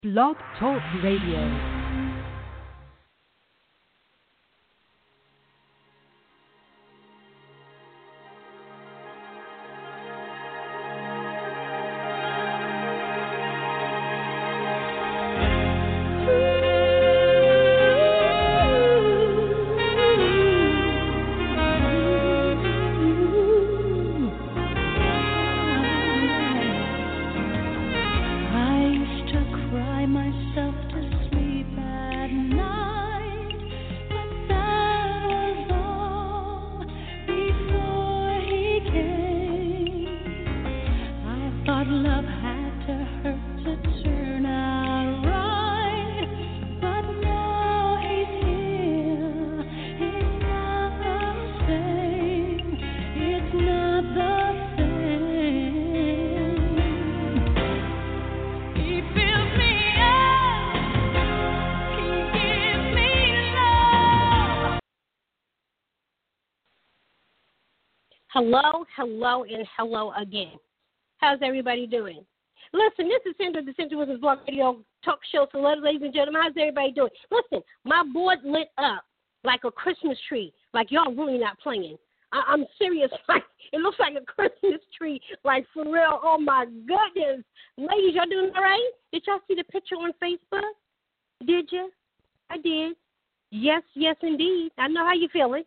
Blog Talk Radio. Hello, and hello again. How's everybody doing? Listen, this is Sandra, the Central Women's Blog Radio Talk Show. So, ladies and gentlemen, how's everybody doing? Listen, my board lit up like a Christmas tree, like y'all really not playing. I'm serious. Like, it looks like a Christmas tree, like for real. Oh, my goodness. Ladies, y'all doing all right? Did y'all see the picture on Facebook? Did you? I did. Yes, indeed. I know how you're feeling.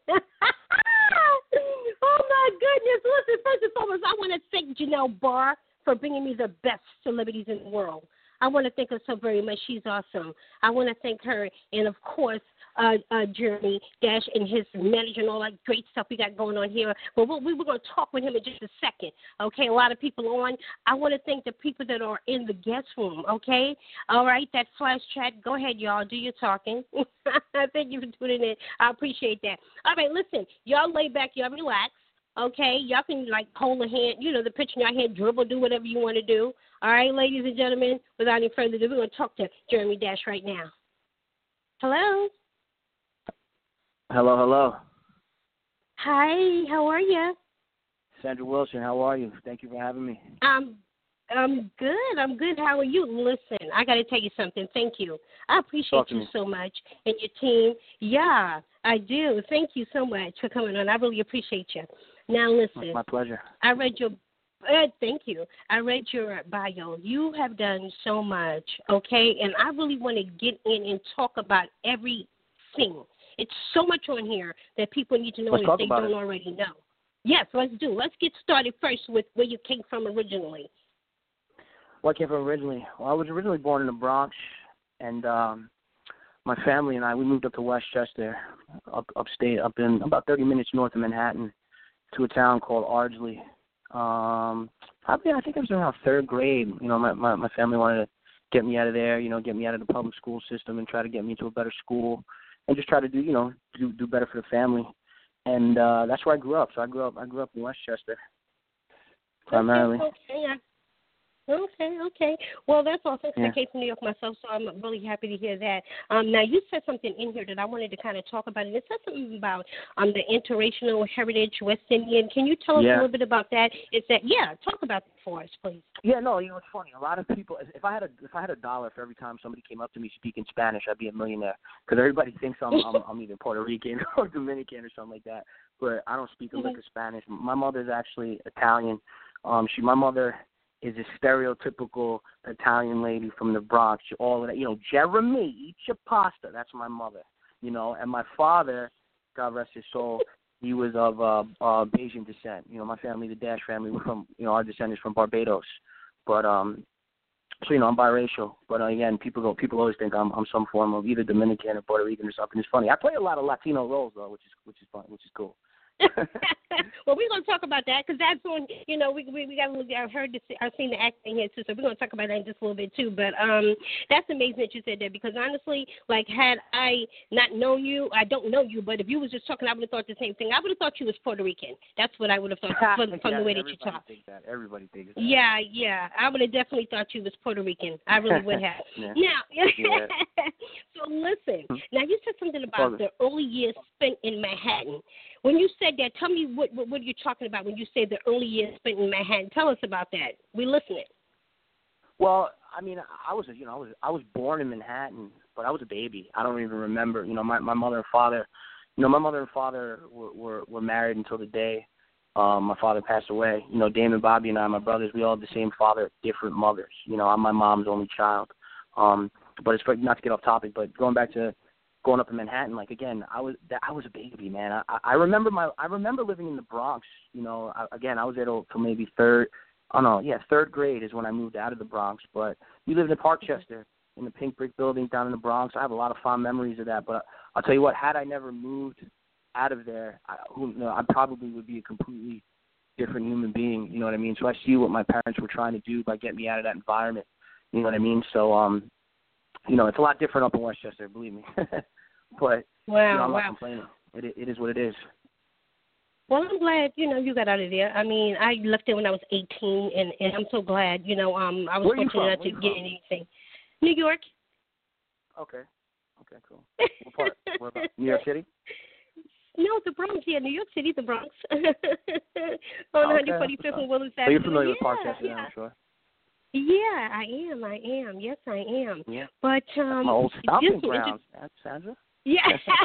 Oh, my goodness. Listen, first and foremost, I want to thank Janelle Barr for bringing me the best celebrities in the world. I want to thank her so very much. She's awesome. I want to thank her and, of course, Jeremy Dash and his manager and all that great stuff we got going on here. But we were going to talk with him in just a second, okay? A lot of people on. I want to thank the people that are in the guest room, okay? All right, that flash chat. Go ahead, y'all. Do your talking. Thank you for tuning in. I appreciate that. All right, listen. Y'all lay back. Y'all relax, okay? Y'all can, like, hold a hand, the pitch in your hand, dribble, do whatever you want to do. All right, ladies and gentlemen, without any further ado, we're going to talk to Jeremy Dash right now. Hello? Hello. Hi, how are you? Sandra Wilson, how are you? Thank you for having me. I'm good. How are you? Listen, I got to tell you something. Thank you. I appreciate you so much and your team. Yeah, I do. Thank you so much for coming on. I really appreciate you. Now, listen. It's my pleasure. I read your thank you. I read your bio. You have done so much, okay? And I really want to get in and talk about everything. It's so much on here that people need to know if they don't already know. Yes, let's do. Let's get started first with where you came from originally. Where I came from originally? Well, I was originally born in the Bronx, and my family and I, we moved up to Westchester, upstate, up in about 30 minutes north of Manhattan, to a town called Ardsley. Probably, I think it was around third grade. My family wanted to get me out of there, get me out of the public school system and try to get me into a better school. And just try to do better for the family, and that's where I grew up. So I grew up in Westchester, primarily. Okay. Well, that's awesome. I came from New York myself, so I'm really happy to hear that. Now, you said something in here that I wanted to kind of talk about, and it said something about the interracial heritage West Indian. Can you tell us a little bit about that? Talk about that for us, please. Yeah, no, it's funny. A lot of people, if I had a dollar for every time somebody came up to me speaking Spanish, I'd be a millionaire, because everybody thinks I'm either Puerto Rican or Dominican or something like that. But I don't speak a lick of Spanish. My mother's actually Italian. My mother is a stereotypical Italian lady from the Bronx. All of that, Jeremy, eat your pasta. That's my mother, And my father, God rest his soul, he was of Bayesian descent. My family, the Dash family, we're from, our descendants from Barbados. But so I'm biracial. But again, people always think I'm some form of either Dominican or Puerto Rican or something. It's funny. I play a lot of Latino roles though, which is fun, which is cool. Well, we're going to talk about that because that's when, we got to look. I've seen the acting here too, so we're going to talk about that in just a little bit too. But that's amazing that you said that, because honestly, like, had I not known you, I don't know you, but if you was just talking, I would have thought the same thing. I would have thought you was Puerto Rican. That's what I would have thought from the way that you talk. Everybody thinks that. Yeah. I would have definitely thought you was Puerto Rican. I really would have. Now, so listen. Now, you said something about the early years spent in Manhattan. When you said that, tell me what you're talking about when you say the early years spent in Manhattan. Tell us about that. We're listening. Well, I mean, I was born in Manhattan, but I was a baby. I don't even remember. My mother and father, were married until the day my father passed away. Damon, Bobby, and I, my brothers, we all had the same father, different mothers. I'm my mom's only child. But it's not to get off topic, but going back to growing up in Manhattan, like again, I was a baby, man. I remember living in the Bronx. I was there till maybe third grade is when I moved out of the Bronx. But we lived in Parkchester in the pink brick building down in the Bronx. I have a lot of fond memories of that. But I'll tell you what, had I never moved out of there, I probably would be a completely different human being. You know what I mean? So I see what my parents were trying to do by getting me out of that environment. You know what I mean? So it's a lot different up in Westchester, believe me. But I'm not complaining. It is what it is. Well, I'm glad, you got out of there. I mean, I left there when I was 18, and I'm so glad, I was fortunate enough to get anything. New York. Okay, cool. What part? What about? New York City? No, the Bronx. Yeah, New York City, the Bronx. On 145th and Willis Avenue. So you're familiar with Parkchester, I'm sure. Yeah, I am. Yes, I am. Yeah. But my old stomping grounds, Sandra. Yeah.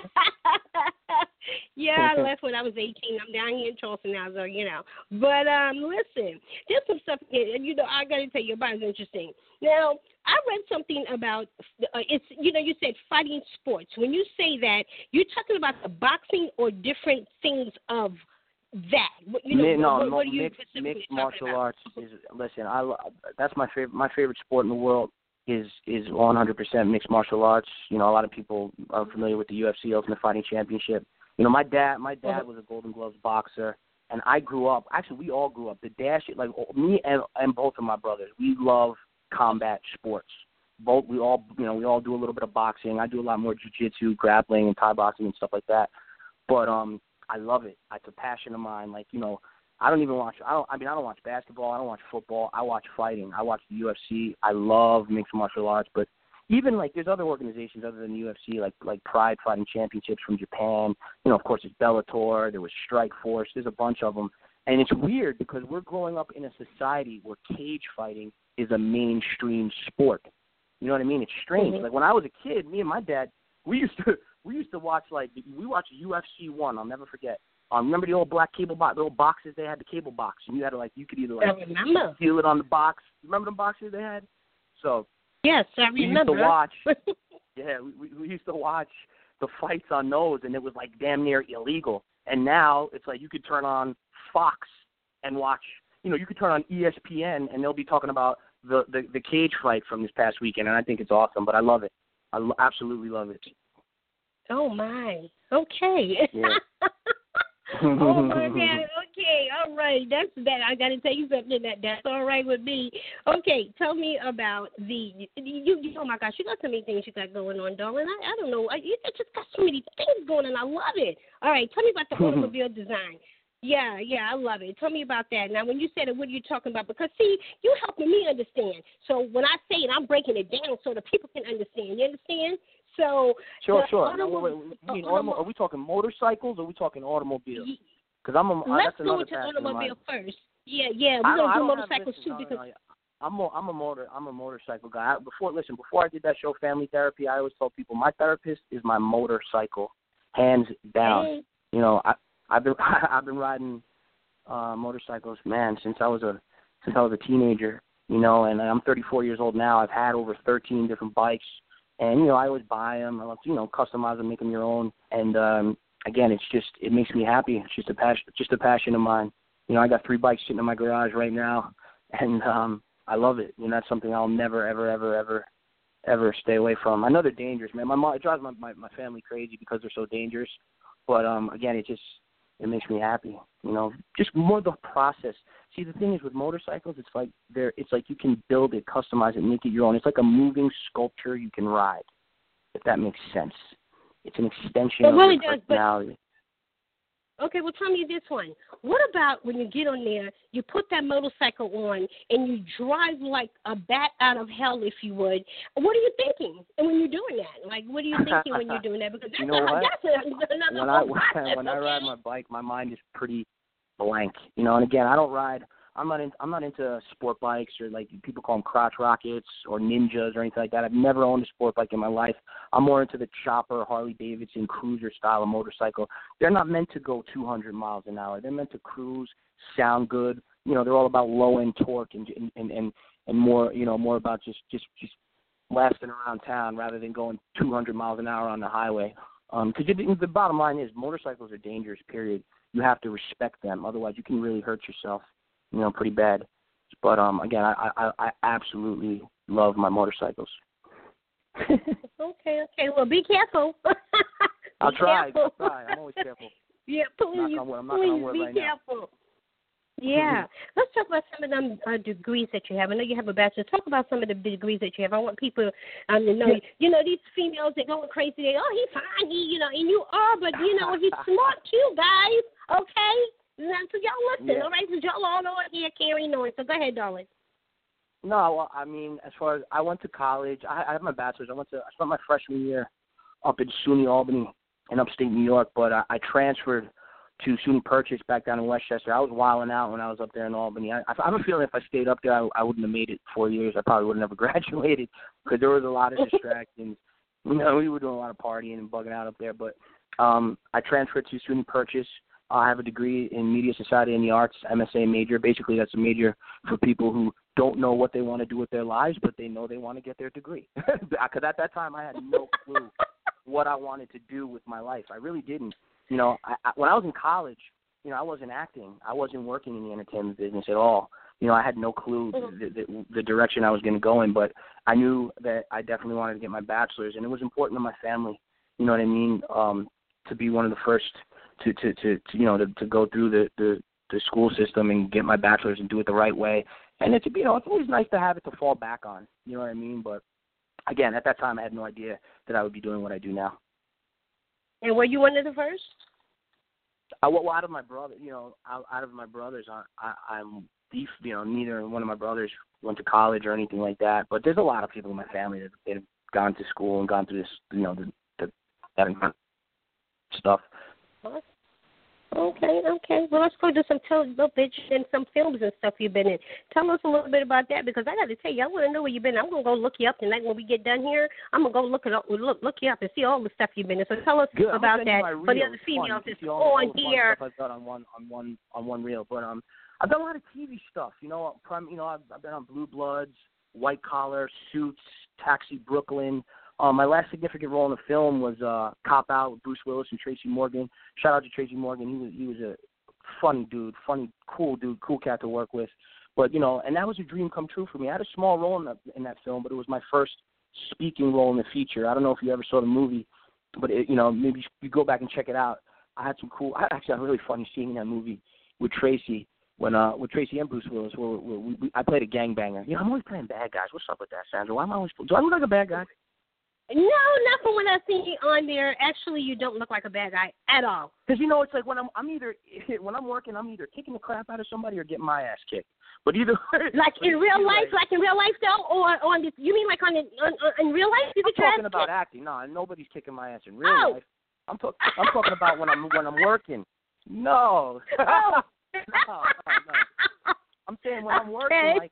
Yeah, I left when I was 18. I'm down here in Charleston now, so But listen, there's some stuff, I got to tell you about. It's interesting. Now, I read something about it's. You said fighting sports. When you say that, you're talking about the boxing or different things of that. What are you mixed martial arts is. Listen, that's my favorite. My favorite sport in the world is 100% mixed martial arts. A lot of people are familiar with the UFC Ultimate Fighting Championship. My dad was a Golden Gloves boxer, and I grew up. Actually, we all grew up. The dash, like me and both of my brothers, we love combat sports. We all do a little bit of boxing. I do a lot more jiu-jitsu, grappling, and Thai boxing and stuff like that. But I love it. It's a passion of mine. Like, I don't watch basketball. I don't watch football. I watch fighting. I watch the UFC. I love mixed martial arts. But even, like, there's other organizations other than the UFC, like Pride Fighting Championships from Japan. Of course, there's Bellator. There was Strike Force. There's a bunch of them. And it's weird because we're growing up in a society where cage fighting is a mainstream sport. You know what I mean? It's strange. Mm-hmm. Like, when I was a kid, me and my dad, we used to watch, we watched UFC 1. I'll never forget. Remember the old black cable box, the old boxes they had, the cable box, and you had to you could either steal it on the box. Remember the boxes they had? So yes, I remember. We used to watch the fights on those, and it was damn near illegal. And now it's you could turn on Fox and watch. You could turn on ESPN, and they'll be talking about the cage fight from this past weekend, and I think it's awesome. But I love it. I absolutely love it. Oh my. Okay. Yeah. Oh my God. Okay. All right. That's that. I got to tell you something. That's all right with me. Okay. Tell me about you. Oh my gosh. You got so many things you got going on, darling. I don't know. You just got so many things going on. I love it. All right. Tell me about the automobile design. Yeah, I love it. Tell me about that. Now, when you said it, what are you talking about? Because, see, you're helping me understand. So when I say it, I'm breaking it down so that people can understand. You understand? So sure. Are we talking motorcycles or are we talking automobiles? Because let's go into automobile first. Yeah. We're gonna do motorcycles too because I'm a motorcycle guy. Before I did that show, Family Therapy, I always tell people my therapist is my motorcycle, hands down. Hey. I've been riding motorcycles, man, since I was a teenager. And I'm 34 years old now. I've had over 13 different bikes. And, I always buy them. I love to, customize them, make them your own. And, again, it makes me happy. It's just a passion of mine. I got 3 bikes sitting in my garage right now, and I love it. That's something I'll never, ever stay away from. I know they're dangerous, man. It drives my family crazy because they're so dangerous. But, again, it makes me happy. Just more the process. See, the thing is with motorcycles, it's like you can build it, customize it, make it your own. It's like a moving sculpture you can ride, if that makes sense. It's an extension of your personality. Okay, well, tell me this one. What about when you get on there, you put that motorcycle on, and you drive like a bat out of hell, if you would? What are you thinking when you're doing that? What are you thinking when you're doing that? Because that's when I ride my bike, my mind is pretty blank. And again, I don't ride I'm not into sport bikes or like people call them crotch rockets or ninjas or anything like that. I've never owned a sport bike in my life. I'm more into the chopper, Harley Davidson, cruiser style of motorcycle. They're not meant to go 200 miles an hour. They're meant to cruise, sound good. You know, they're all about low end torque and more, you know, more about just lasting around town rather than going 200 miles an hour on the highway. Because the bottom line is motorcycles are dangerous. Period. You have to respect them, otherwise you can really hurt yourself. You know, pretty bad. But again, I absolutely love my motorcycles. Okay. Well, be careful. I'll try. I'm always careful. Yeah, please. I'm knocking on wood be right careful. now. Yeah. Let's talk about some of them degrees that you have. I know you have a bachelor's. Talk about some of the degrees that you have. I want people to know. Yeah. You know, these females, they're going crazy. He's fine. You know, and you are, but, you know, he's smart too, guys. Okay? Now, so y'all listen, all right? So y'all all know it here carrying on. So go ahead, darling. No, well, I mean, as far as I went to college, I have my bachelor's. I spent my freshman year up in SUNY Albany in upstate New York, but I transferred to SUNY Purchase back down in Westchester. I was wilding out when I was up there in Albany. I have a feeling if I stayed up there, I wouldn't have made it 4 years. I probably would have never graduated because there was a lot of distractions. You know, we were doing a lot of partying and bugging out up there. But I transferred to SUNY Purchase. I have a degree in Media Society and the Arts, MSA major. Basically, that's a major for people who don't know what they want to do with their lives, but they know they want to get their degree. Because at that time, I had no clue what I wanted to do with my life. I really didn't. You know, when I was in college, you know, I wasn't acting. I wasn't working in the entertainment business at all. You know, I had no clue the direction I was going to go in, but I knew that I definitely wanted to get my bachelor's, and it was important to my family, you know what I mean, to be one of the first to go through the school system and get my bachelor's and do it the right way. And it's, you know, it's always nice to have it to fall back on, you know what I mean? But again, at that time, I had no idea that I would be doing what I do now. And were you one of the first? Well, out of my brother, you know, out of my brothers, I'm you know, neither one of my brothers went to college or anything like that. But there's a lot of people in my family that have gone to school and gone through this, you know, that stuff. Okay. Well, let's go to some little bits and some films and stuff you've been in. Tell us a little bit about that, because I got to tell you, I want to know where you've been. I'm going to go look you up tonight when we get done here. I'm going to go look you up and see all the stuff you've been in. So tell us about that for the other females that's on here. I've done on one reel, but I've done a lot of TV stuff. You know, I've been on Blue Bloods, White Collar, Suits, Taxi Brooklyn. My last significant role in the film was Cop Out with Bruce Willis and Tracy Morgan. Shout out to Tracy Morgan. He was a funny dude, cool cat to work with. But, you know, and that was a dream come true for me. I had a small role in that film, but it was my first speaking role in the feature. I don't know if you ever saw the movie, but, you know, maybe you go back and check it out. I had a really funny scene in that movie with Tracy. With Tracy and Bruce Willis, I played a gangbanger. You know, I'm always playing bad guys. What's up with that, Sandra? Why am I always? Do I look like a bad guy? No, not from what I've seen you on there. Actually, you don't look like a bad guy at all. Because, you know, it's like when I'm working, I'm either kicking the crap out of somebody or getting my ass kicked. But either like in real life though, or on this? You mean like in real life? I'm talking about acting. No, nobody's kicking my ass in real life. I'm talking about when I'm working. No. No. I'm saying when I'm working, like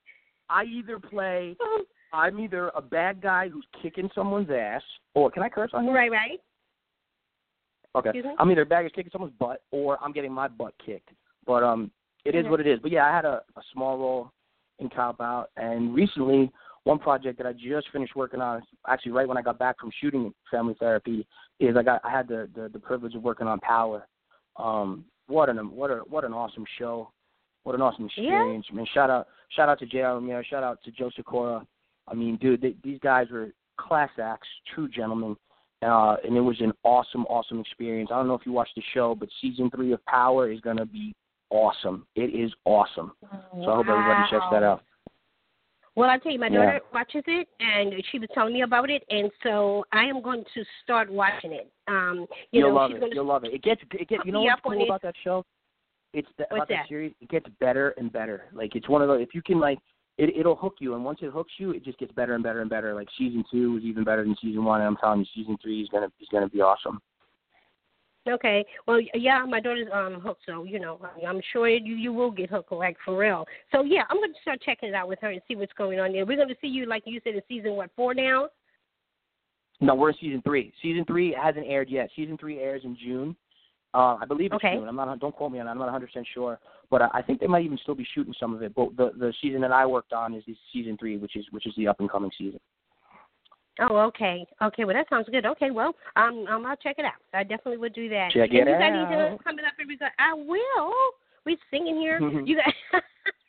I'm either a bad guy who's kicking someone's ass, or can I curse on here? Right. Okay. I'm either a bad guy kicking someone's butt, or I'm getting my butt kicked. But it is what it is. But yeah, I had a small role in Cop Out, and recently one project that I just finished working on, actually right when I got back from shooting Family Therapy, is I had the privilege of working on Power. What an awesome show. What an awesome experience. Yeah. I mean, shout out to J.R. Romero, shout out to Joe Sikora. I mean, dude, these guys were class acts, true gentlemen, and it was an awesome experience. I don't know if you watched the show, but season 3 of Power is going to be awesome. It is awesome. So I hope everybody checks that out. Well, I tell you, my daughter watches it, and she was telling me about it, and so I am going to start watching it. You'll love it. It gets. You know what's cool about that show? About that series. It gets better and better. Like, it's one of those. If you can, like, it'll hook you, and once it hooks you, it just gets better and better and better. Like, season 2 was even better than season 1, and I'm telling you, season 3 is gonna be awesome. Okay. Well, yeah, my daughter's hooked, so I'm sure you will get hooked like for real. So yeah, I'm going to start checking it out with her and see what's going on there. We're going to see you, like you said, in season 4 now. No, we're in season 3. Season 3 hasn't aired yet. Season 3 airs in June. I believe it's June. Don't quote me on that. I'm not 100% sure, but I think they might even still be shooting some of it. But the season that I worked on is season 3, which is the up and coming season. Oh, okay. Okay, well, that sounds good. Okay, well, I'll check it out. I definitely would do that. Check it out. You got anything coming up? I will. We're singing here. You got.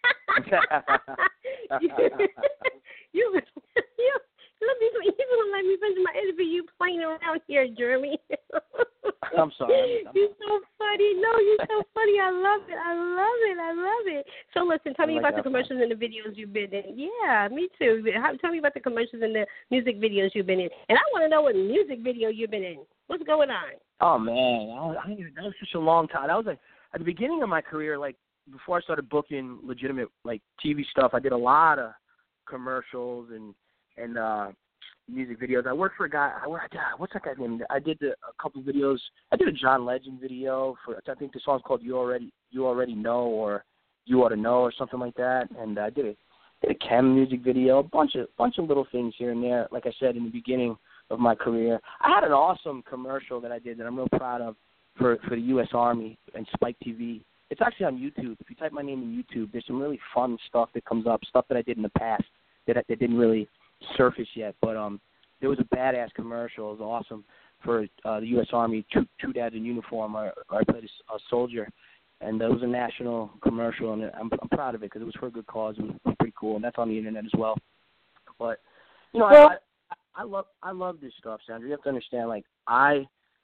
you don't let me finish my interview. You playing around here, Jeremy. I'm sorry. You're so funny. No, you're so funny. I love it. So listen, tell me about the commercials and the videos you've been in. Yeah, me too. Tell me about the commercials and the music videos you've been in. And I want to know what music video you've been in. What's going on? Oh man, that was such a long time. That was like at the beginning of my career, like before I started booking legitimate like TV stuff. I did a lot of commercials and music videos. I worked for a guy. What's that guy's name? I did a couple videos. I did a John Legend video for. I think the song's called "You Already Know" or "You Ought to Know" or something like that. And I did a Chem music video. A bunch of little things here and there. Like I said in the beginning of my career, I had an awesome commercial that I did that I'm real proud of for the U.S. Army and Spike TV. It's actually on YouTube. If you type my name in YouTube, there's some really fun stuff that comes up. Stuff that I did in the past that didn't really surface yet, but there was a badass commercial. It was awesome for the U.S. Army, True Dads in Uniform. I played a soldier, and it was a national commercial, and I'm proud of it because it was for a good cause. It was pretty cool, and that's on the internet as well. But I love this stuff, Sandra. You have to understand, like I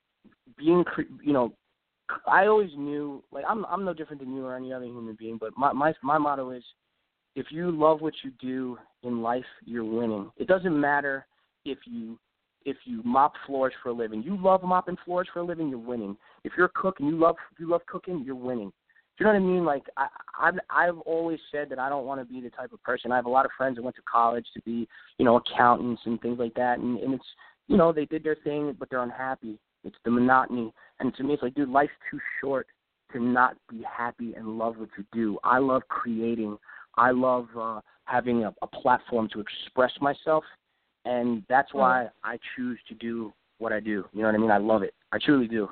always knew, like I'm no different than you or any other human being, but my motto is, if you love what you do in life, you're winning. It doesn't matter if you mop floors for a living. You love mopping floors for a living, you're winning. If you're a cook and you love cooking, you're winning. Do you know what I mean? Like I've always said that I don't want to be the type of person. I have a lot of friends that went to college to be, accountants and things like that, and it's, they did their thing, but they're unhappy. It's the monotony, and to me, it's like, dude, life's too short to not be happy and love what you do. I love creating. I love having a platform to express myself, and that's why I choose to do what I do. You know what I mean? I love it. I truly do.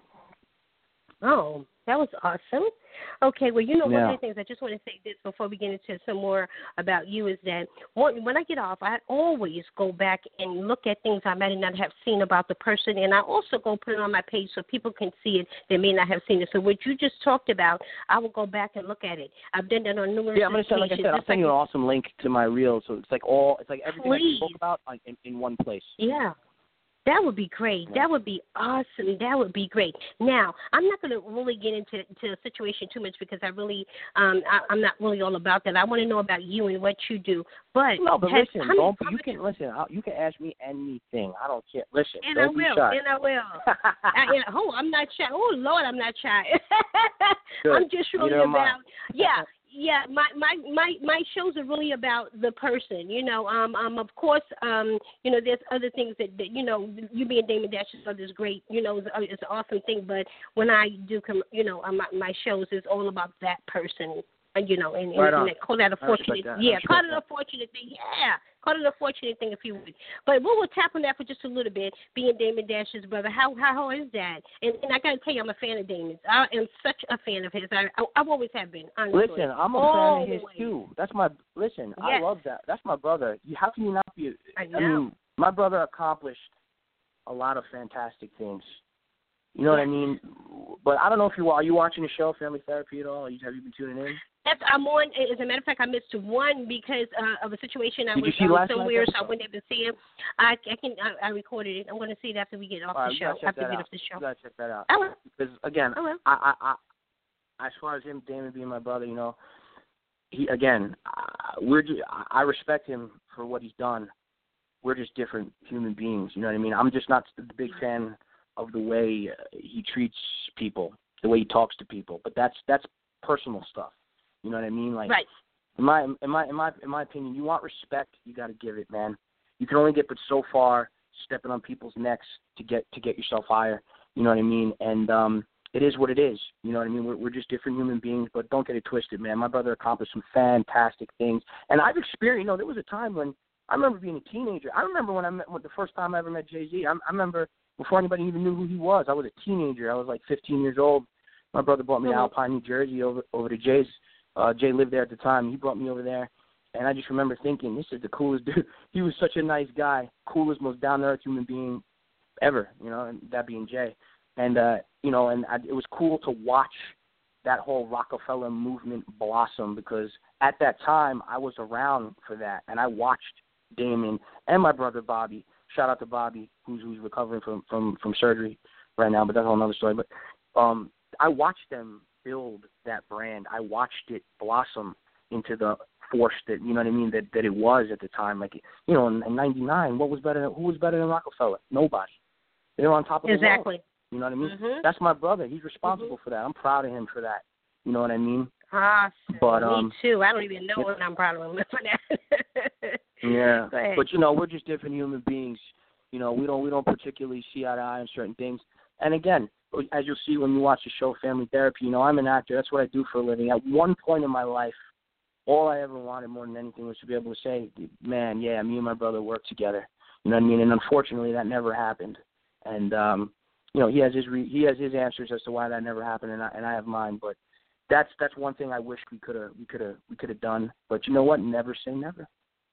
Oh, that was awesome. Okay, well, one of the things I just want to say this before we get into some more about you is that when I get off, I always go back and look at things I might not have seen about the person, and I also go put it on my page so people can see it that may not have seen it. So what you just talked about, I will go back and look at it. I've done that on numerous occasions. Yeah, I'm going to say, like I said, I'll send you an awesome link to my reel, so it's like everything I spoke about in one place. Yeah. That would be great. That would be awesome. That would be great. Now, I'm not going to really get into a situation too much because I really, I'm not really all about that. I want to know about you and what you do. But you can ask me anything. I don't care. Listen, and don't be shy. And I will. I'm not shy. Oh Lord, I'm not shy. I'm just really about. Yeah, my shows are really about the person, of course, there's other things that you being Damon Dash's brother is great, it's an awesome thing, but when I do, my shows is all about that person, and call that a fortunate, call it a fortunate thing, call it a fortunate thing if you would. But we'll tap on that for just a little bit, being Damon Dash's brother. How is that? And I got to tell you, I'm a fan of Damon's. I am such a fan of his. I've always have been, honestly. Listen, I'm a fan of his, too. I love that. That's my brother. How can you not be? I mean, my brother accomplished a lot of fantastic things. You know what I mean? But I don't know if are you watching the show, Family Therapy at all? Have you been tuning in? Yes, I'm on. As a matter of fact, I missed one because of a situation I was somewhere, so I went able to see it. I recorded it. I'm going to see it after we get off the show. After we get off the show. You got to check that out. I will. Because, again, I as far as him, Damon being my brother, I respect him for what he's done. We're just different human beings. You know what I mean? I'm just not the big fan of the way he treats people, the way he talks to people. But that's personal stuff. You know what I mean? Like, right. In my opinion, you want respect, you got to give it, man. You can only get but so far stepping on people's necks to get yourself higher. You know what I mean? And it is what it is. You know what I mean? We're just different human beings, but don't get it twisted, man. My brother accomplished some fantastic things. And I've experienced, there was a time when I remember being a teenager. I remember when the first time I ever met Jay-Z. I remember before anybody even knew who he was. I was a teenager. I was like 15 years old. My brother brought me to Alpine, New Jersey, over to Jay's. Jay lived there at the time. He brought me over there. And I just remember thinking, this is the coolest dude. He was such a nice guy, coolest, most down-to-earth human being ever, and that being Jay. And, it was cool to watch that whole Rockefeller movement blossom because at that time I was around for that, and I watched Damon and my brother Bobby. Shout out to Bobby, who's recovering from surgery right now, but that's a whole another story. But I watched them build that brand. I watched it blossom into the force that, you know what I mean, that it was at the time. Like, in 99, who was better than Rockefeller? Nobody. They were on top of the world. You know what I mean? Mm-hmm. That's my brother. He's responsible for that. I'm proud of him for that. You know what I mean? But me too. I don't even know what I'm proud of him for that. Yeah. But we're just different human beings. We don't particularly see eye to eye on certain things. And again, as you'll see when you watch the show Family Therapy, I'm an actor. That's what I do for a living. At one point in my life, all I ever wanted more than anything was to be able to say, man, yeah, me and my brother work together. You know what I mean? And unfortunately, that never happened. And he has his answers as to why that never happened, and I have mine. But that's one thing I wish we could have done. But you know what? Never say never.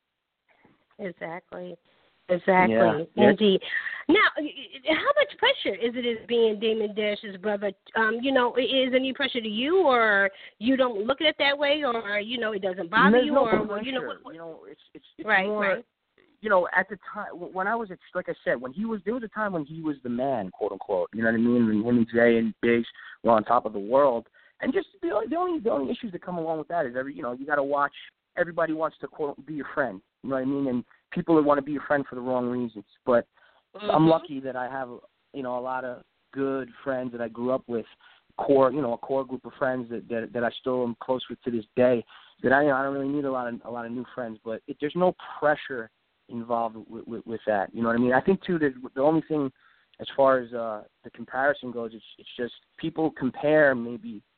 Exactly. Yeah. Indeed. Now, how much pressure is it as being Damon Dash's brother? Is any pressure to you, or you don't look at it that way, or it doesn't bother you, no or pressure. It's right, more. Right. At the time when I was, like I said, there was a time when he was the man, quote unquote. You know what I mean? When him and Jay and Biggs were on top of the world, and just the only issues that come along with that is you got to watch. Everybody wants to quote be your friend. You know what I mean? And people that want to be your friend for the wrong reasons. But I'm lucky that I have a lot of good friends that I grew up with, a core group of friends that I still am close with to this day. That I don't really need a lot of new friends, but there's no pressure involved with that. You know what I mean? I think too that the only thing as far as the comparison goes, it's just people compare me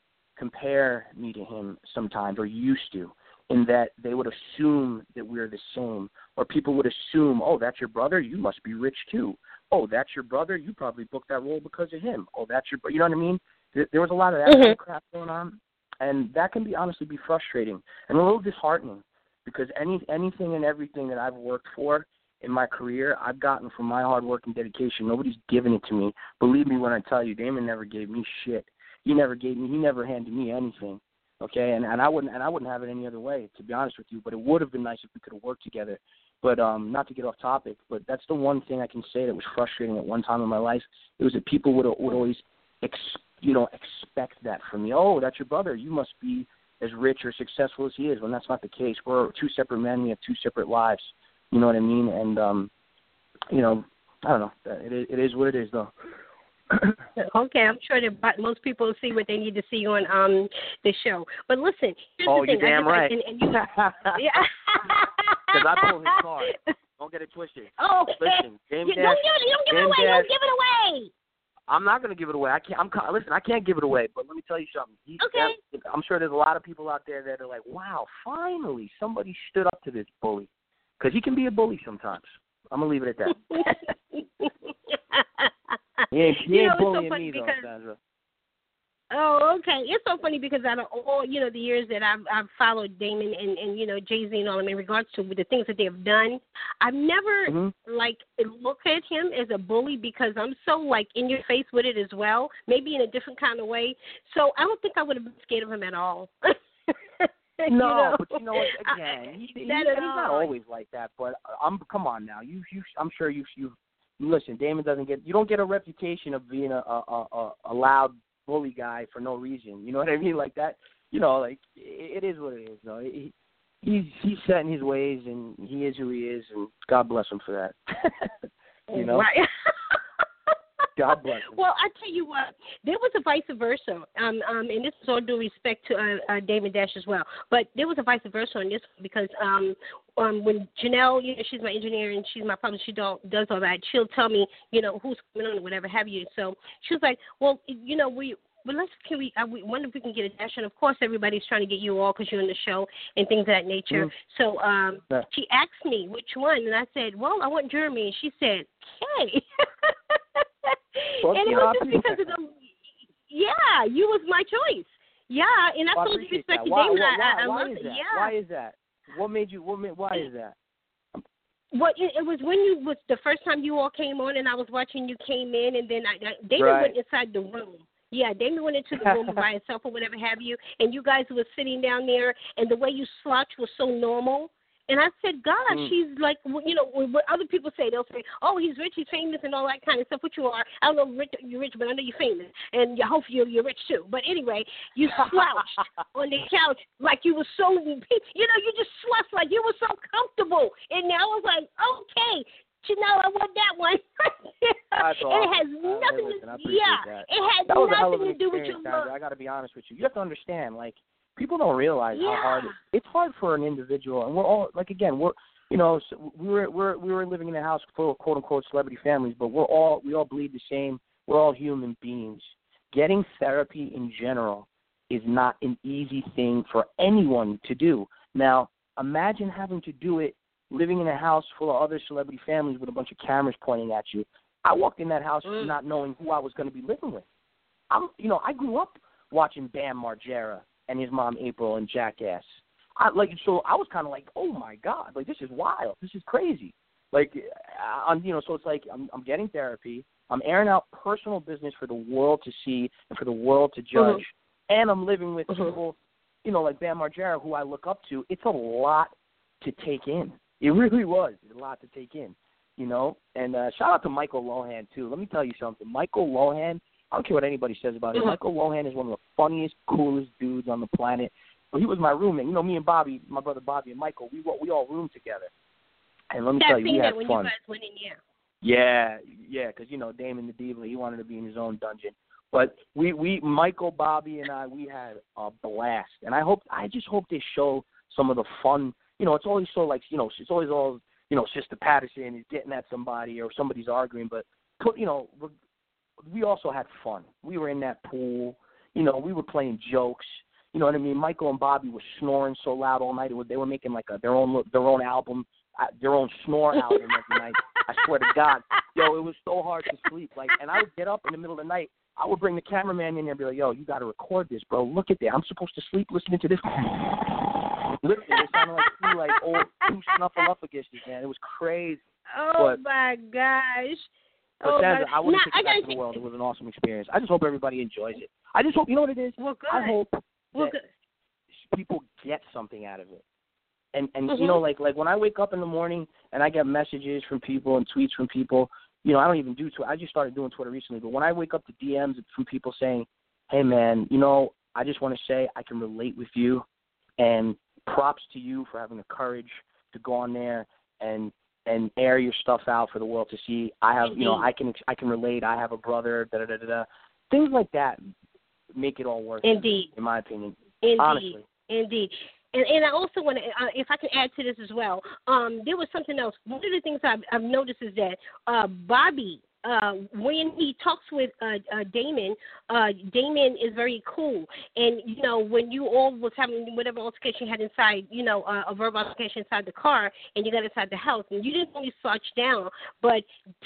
to him sometimes, or used to, in that they would assume that we're the same, or people would assume, oh, that's your brother, you must be rich too. Oh, that's your brother, you probably booked that role because of him. Oh, that's your, you know what I mean? There was a lot of that kind of crap going on, and that can honestly be frustrating and a little disheartening. Because anything and everything that I've worked for in my career, I've gotten from my hard work and dedication. Nobody's given it to me. Believe me when I tell you, Damon never gave me shit. He never handed me anything. Okay, and I wouldn't have it any other way, to be honest with you. But it would have been nice if we could have worked together. But not to get off topic, but that's the one thing I can say that was frustrating at one time in my life. It was that people would always expect that from me. Oh, that's your brother. You must be as rich or successful as he is, when that's not the case. We're two separate men. We have two separate lives. You know what I mean? And, I don't know. It is what it is, though. Okay, I'm sure that most people see what they need to see on the show. But listen, here's the thing. You're damn right. Yeah. Because I pulled his card. Don't get it twisted. Oh, listen, don't give it away. Don't give it away. I'm not going to give it away. I can't give it away. But let me tell you something. Okay. I'm sure there's a lot of people out there that are like, wow, finally somebody stood up to this bully. Because he can be a bully sometimes. I'm going to leave it at that. He ain't bullying me, though, Sandra. Oh, okay. It's so funny because out of all, the years that I've followed Damon and Jay-Z and all of them in regards to the things that they have done, I've never, looked at him as a bully because I'm so, in your face with it as well, maybe in a different kind of way. So I don't think I would have been scared of him at all. No, but you know what? Again, he's not always like that. But come on now, I'm sure you listen. Damon you don't get a reputation of being a loud bully guy for no reason. You know what I mean? Like that. It is what it is. Though he's set in his ways, and he is who he is, and God bless him for that. Right. God bless him. Well, I tell you what, there was a vice versa, and this is all due respect to Damon Dash as well. But there was a vice versa on this because when Janelle, she's my engineer and she's my publisher, she does all that. She'll tell me, who's coming on or whatever have you. So she was like, well, we wonder if we can get a dash. And of course, everybody's trying to get you all because you're in the show and things of that nature. So she asked me which one, and I said, well, I want Jeremy. And she said, Kay. And it was just because of you was my choice. Yeah, and I told you respect your Damon. I love it. Yeah. Why is that? Why is that? Well, it was when you was the first time you all came on, and I was watching you came in, and then Damon went inside the room. Yeah, Damon went into the room by himself or whatever have you, and you guys were sitting down there, and the way you slouched was so normal. And I said, God, she's like, what other people say. They'll say, oh, he's rich, he's famous, and all that kind of stuff, which you are. I don't know if you're rich, but I know you're famous, and I hope you're rich, too. But anyway, you slouched on the couch like you were so, you just slouched like you were so comfortable. And I was like, okay, Janelle, I want that one. That's awesome. And it has nothing to do, it has nothing to do with your look. I got to be honest with you. You have to understand, like, people don't realize how hard it's hard for an individual, and we're all we were living in a house full of quote unquote celebrity families, but we all bleed the same. We're all human beings. Getting therapy in general is not an easy thing for anyone to do. Now, imagine having to do it living in a house full of other celebrity families with a bunch of cameras pointing at you. I walked in that house not knowing who I was going to be living with. I grew up watching Bam Margera and his mom April and Jackass. So I was kind of like, oh my God, like this is wild, this is crazy. Like, so it's like I'm getting therapy, I'm airing out personal business for the world to see and for the world to judge, and I'm living with people, like Bam Margera, who I look up to. It's a lot to take in. It really was a lot to take in, And shout out to Michael Lohan too. Let me tell you something, Michael Lohan. I don't care what anybody says about him. Michael Lohan is one of the funniest, coolest dudes on the planet. Well, he was my roommate. Me and Bobby, my brother Bobby and Michael, we all roomed together. And let me tell you, we had when fun. You guys went in, Yeah, because Damon the Diva, he wanted to be in his own dungeon. But we Michael, Bobby, and I, we had a blast. And I just hope they show some of the fun. It's always so it's always all Sister Patterson is getting at somebody or somebody's arguing, but we also had fun. We were in that pool. We were playing jokes. You know what I mean? Michael and Bobby were snoring so loud all night. They were making like their own album, their own snore album every night. I swear to God. It was so hard to sleep. And I would get up in the middle of the night. I would bring the cameraman in there and be like, yo, you got to record this, bro. Look at that. I'm supposed to sleep listening to this. Literally, it sounded like old two snuffleupaguses, man. It was crazy. My gosh. Sandra, I wouldn't take it back to the world. It was an awesome experience. I just hope everybody enjoys it. I just hope, you know what it is? Well, good. I hope that people get something out of it. And like when I wake up in the morning and I get messages from people and tweets from people, I don't even do Twitter. I just started doing Twitter recently. But when I wake up to DMs from people saying, hey, man, I just want to say I can relate with you, and props to you for having the courage to go on there and air your stuff out for the world to see. I have, I can relate. I have a brother, da-da-da-da-da. Things like that make it all worth it, in my opinion. Honestly. Indeed. And I also want to, if I can add to this as well, there was something else. One of the things I've noticed is that Bobby, when he talks with Damon, Damon is very cool. And, when you all was having whatever altercation you had inside, a verbal altercation inside the car, and you got inside the house, and you didn't only slouch down, but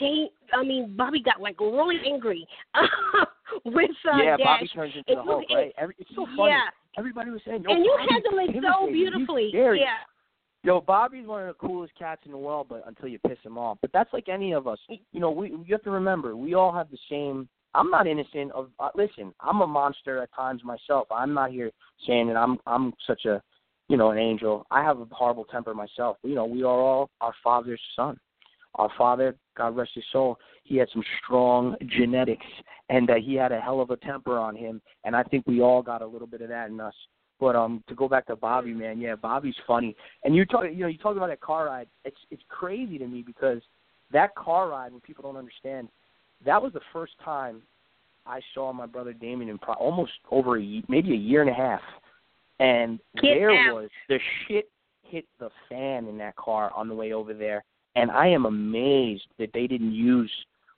Bobby got, really angry with Yeah, Dash. Bobby turns into the Hulk, right? It's so funny. Yeah. Everybody was saying, and you Bobby, handle it so beautifully. Yeah. Bobby's one of the coolest cats in the world, but until you piss him off. But that's like any of us. You have to remember, we all have the same. I'm not innocent of. Listen, I'm a monster at times myself. I'm not here saying that I'm such a, an angel. I have a horrible temper myself. We are all our father's son. Our father, God rest his soul, he had some strong genetics, and he had a hell of a temper on him, and I think we all got a little bit of that in us. But to go back to Bobby, man, yeah, Bobby's funny. And you talk about that car ride. It's crazy to me because that car ride, when people don't understand, that was the first time I saw my brother Damon in almost over maybe a year and a half, and was the shit hit the fan in that car on the way over there, and I am amazed that they didn't use.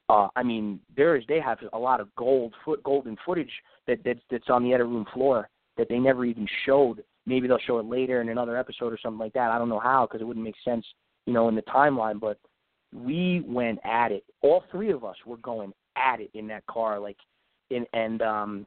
They have a lot of golden footage that's on the edit room floor that they never even showed. Maybe they'll show it later in another episode or something like that. I don't know how, because it wouldn't make sense, in the timeline. But we went at it. All three of us were going at it in that car, again,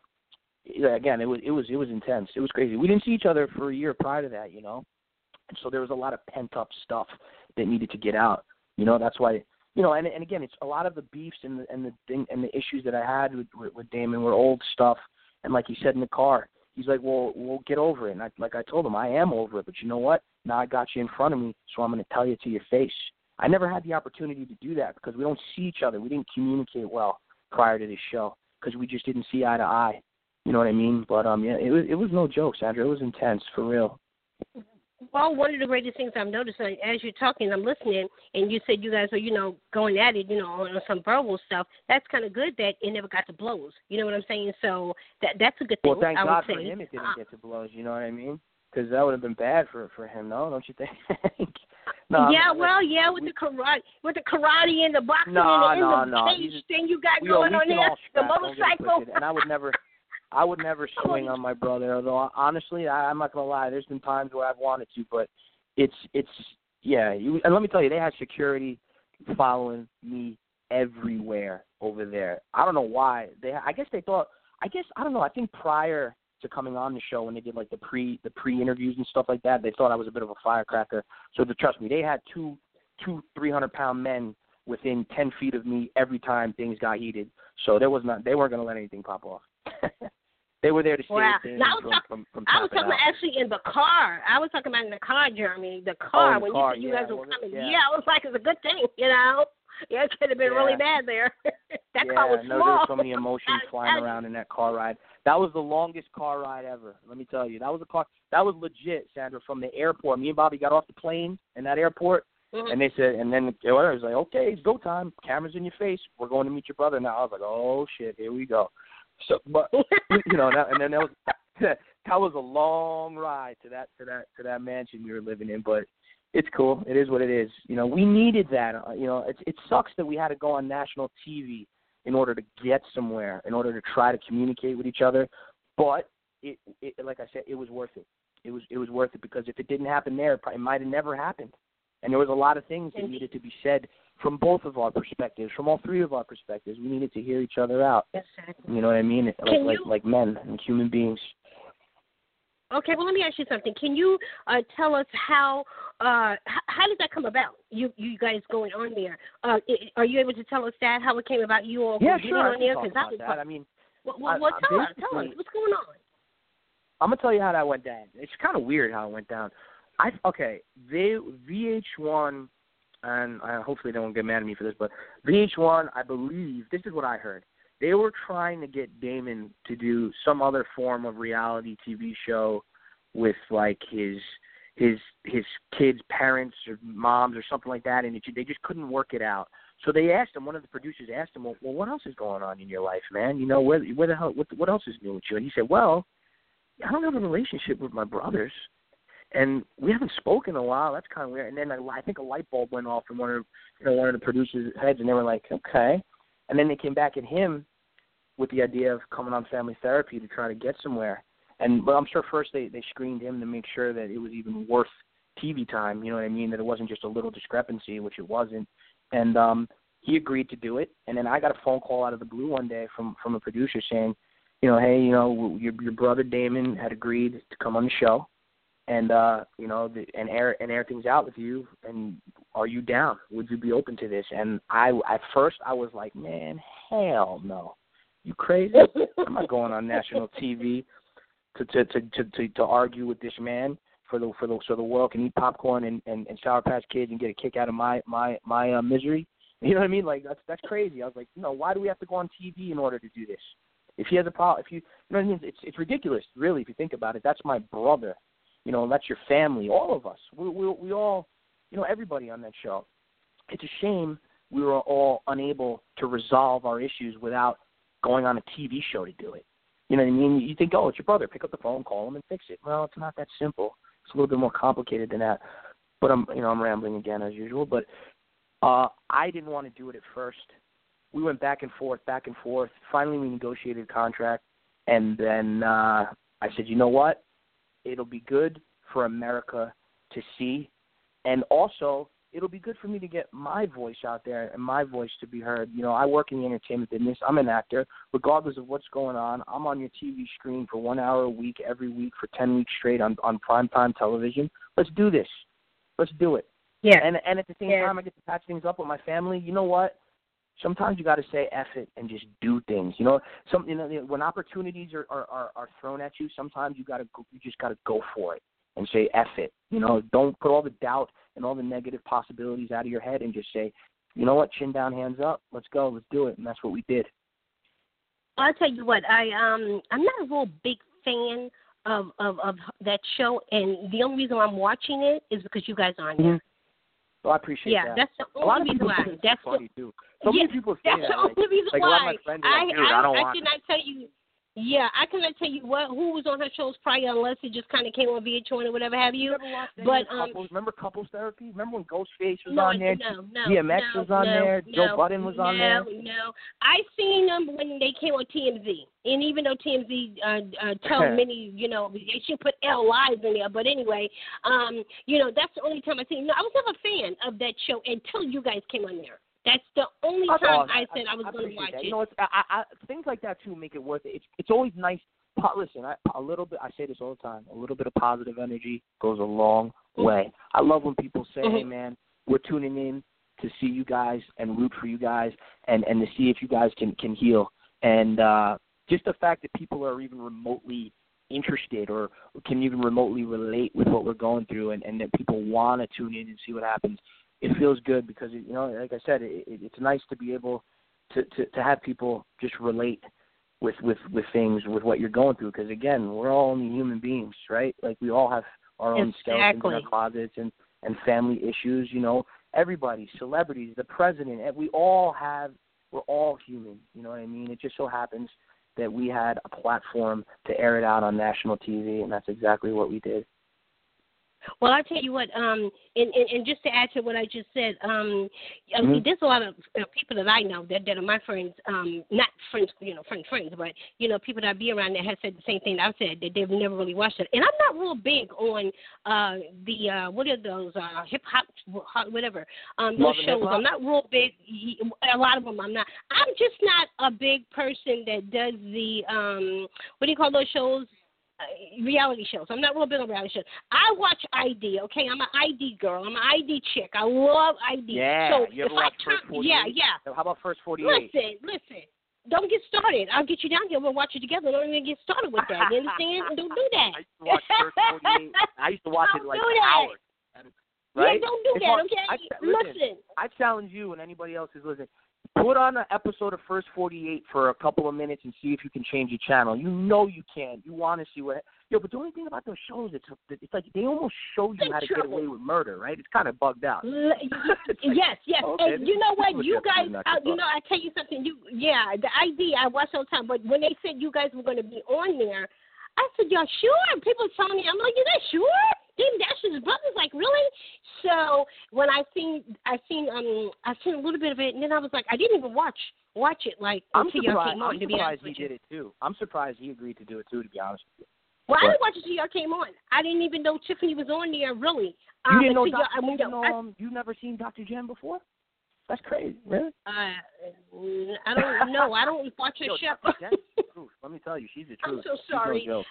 it was intense. It was crazy. We didn't see each other for a year prior to that, and so there was a lot of pent up stuff that needed to get out. That's why. And again, it's a lot of the beefs and the issues that I had with Damon were old stuff. And like he said in the car, he's like, well, we'll get over it. And I told him, I am over it. But you know what? Now I got you in front of me, so I'm going to tell you to your face. I never had the opportunity to do that because we don't see each other. We didn't communicate well prior to this show because we just didn't see eye to eye. You know what I mean? But, it was no joke, Sandra. It was intense, for real. Well, one of the greatest things I've noticed, as you're talking, I'm listening, and you said you guys were, going at it, on some verbal stuff. That's kind of good that it never got to blows. You know what I'm saying? So that's a good thing. Well, thank I God would for say. him it didn't get to blows. You know what I mean? Because that would have been bad for him. No, don't you think? No, with the karate and the boxing and the cage thing you got going on there, the motorcycle. And I would never swing on my brother. Although honestly, I'm not gonna lie. There's been times where I've wanted to, but it's and let me tell you, they had security following me everywhere over there. I don't know why. I don't know. I think prior to coming on the show, when they did like the pre interviews and stuff like that, they thought I was a bit of a firecracker. So trust me, they had two 300-pound men within 10 feet of me every time things got heated. So they weren't gonna let anything pop off. They were there to save things from I was talking actually in the car. I was talking about in the car, Jeremy. The car, when you said you guys were coming. Yeah, I was like, it's a good thing, Yeah, it could have been really bad there. That car was small. There were so many emotions flying around in that car ride. That was the longest car ride ever. Let me tell you. That was legit, Sandra, from the airport. Me and Bobby got off the plane in that airport, and they said, and then it was like, okay, it's go time. Camera's in your face. We're going to meet your brother now. I was like, oh, shit, here we go. So, but and then that was a long ride to that mansion we were living in. But it's cool. It is what it is. We needed that. It sucks that we had to go on national TV in order to get somewhere, in order to try to communicate with each other. But it like I said, it was worth it. It was worth it because if it didn't happen there, it might have never happened. And there was a lot of things that needed to be said from both of our perspectives, from all three of our perspectives. We needed to hear each other out. Exactly. You know what I mean? Like men and human beings. Okay, well, let me ask you something. Can you tell us how did that come about? You guys going on there? Are you able to tell us that, how it came about? You all getting on there? Talk about that. I mean, tell us what's going on. I'm gonna tell you how that went down. It's kind of weird how it went down. VH1, and hopefully they won't get mad at me for this, but VH1, I believe, this is what I heard. They were trying to get Damon to do some other form of reality TV show with like his kids' parents or moms or something like that, and they just couldn't work it out. So they asked him, one of the producers asked him, well, what else is going on in your life, man? Where the hell, what else is new with you? And he said, well, I don't have a relationship with my brothers. And we haven't spoken in a while. That's kind of weird. And then I think a light bulb went off in one of the producers' heads, and they were like, okay. And then they came back at him with the idea of coming on Family Therapy to try to get somewhere. But I'm sure first they screened him to make sure that it was even worth TV time. You know what I mean? That it wasn't just a little discrepancy, which it wasn't. And he agreed to do it. And then I got a phone call out of the blue one day from a producer saying, hey, your brother Damon had agreed to come on the show. And and air things out with you. And are you down? Would you be open to this? And at first I was like, man, hell no. You crazy? I'm not going on national TV to argue with this man so the world can eat popcorn and Sour Patch Kids and get a kick out of my misery. You know what I mean? Like that's crazy. I was like, why do we have to go on TV in order to do this? If he has a problem, you know what I mean? It's ridiculous, really, if you think about it. That's my brother. That's your family, all of us. We all, everybody on that show. It's a shame we were all unable to resolve our issues without going on a TV show to do it. You know what I mean? You think, oh, it's your brother. Pick up the phone, call him, and fix it. Well, it's not that simple. a little bit more complicated than that. But I'm rambling again as usual. But I didn't want to do it at first. We went back and forth. Finally, we negotiated a contract, and then I said, you know what? It'll be good for America to see, and also it'll be good for me to get my voice out there and my voice to be heard. You know, I work in the entertainment business. I'm an actor. Regardless of what's going on, I'm on your TV screen for 1 hour a week, every week for 10 weeks straight on primetime television. Let's do this. Let's do it. Yeah. And at the same time, I get to patch things up with my family. You know what? Sometimes you got to say F it and just do things. You know, when opportunities are thrown at you, sometimes you just got to go for it and say F it. You know, don't put all the doubt and all the negative possibilities out of your head and just say, you know what, chin down, hands up, let's go, let's do it. And that's what we did. I'll tell you what, I'm not a real big fan of that show, and the only reason I'm watching it is because you guys are on there. Mm-hmm. Well, I appreciate that. Yeah, that's the only reason why. That's funny too. So many people say that's that. the only reason like, why. A lot of my friends are like, dude, I don't want. cannot tell you. Yeah, I cannot tell you who was on her shows prior, unless it just kind of came on VH1 or whatever have you. But remember Couples Therapy? Remember when Ghostface was on there? No, DMX was on there. Joe Budden was on there. No, I seen them when they came on TMZ, and even though TMZ tell many, you know, they should put L lives in there. But anyway, you know, that's the only time I seen. No, I was never a fan of that show until you guys came on there. That's the only time I said I was going to watch it. You know, things like that, too, make it worth it. It's always nice. Listen, a little bit, I say this all the time, a little bit of positive energy goes a long way. I love when people say, hey, man, we're tuning in to see you guys and root for you guys and to see if you guys can heal. And just the fact that people are even remotely interested or can even remotely relate with what we're going through and that people want to tune in and see what happens. It feels good because, you know, like I said, it's nice to be able to have people just relate with things, with what you're going through. Because, again, we're all only human beings, right? Like, we all have our own skeletons in our closets and family issues, you know. Everybody, celebrities, the president, we're all human, you know what I mean? It just so happens that we had a platform to air it out on national TV, and that's exactly what we did. Well, I'll tell you what, and just to add to what I just said, there's a lot of people that I know that are my friends, not friends, you know, friends, but, you know, people that I be around that have said the same thing that I've said, that they've never really watched it. And I'm not real big on what are those, hip-hop, whatever, those shows. I'm not real big. A lot of them I'm not. I'm just not a big person that does the, what do you call those shows? Reality shows. I'm not real big on reality shows. I watch ID, okay? I'm an ID girl. I'm an ID chick. I love ID. Yeah, so you ever watch First 48? Yeah. How about First 48? Listen. Don't get started. I'll get you down here. We'll watch it together. Don't even get started with that. You understand? Don't do that. I used to watch First 48. I used to watch it like hours. Right? Yeah, don't do that, okay? Listen. I challenge you and anybody else who's listening. Put on an episode of First 48 for a couple of minutes and see if you can change your channel. You know you can. You want to see what. But the only thing about those shows, it's like they almost show you how to get away with murder, right? It's kind of bugged out. Yes. Okay, and you know what? You guys, you know, I tell you something. The ID I watch all the time. But when they said you guys were going to be on there, I said, y'all sure? People telling me, I'm like, you guys sure? Dave Dash's brother's like, really? So when I seen a little bit of it, and then I was like, I didn't even watch it like until y'all came on. I'm surprised he did it too. I'm surprised he agreed to do it too. To be honest with you. Well, I didn't watch it until y'all came on. I didn't even know Tiffany was on there really. You didn't know you never seen Dr. Jen before? That's crazy, really? I don't know. I don't watch her show. Let me tell you, she's the truth. I'm so sorry. No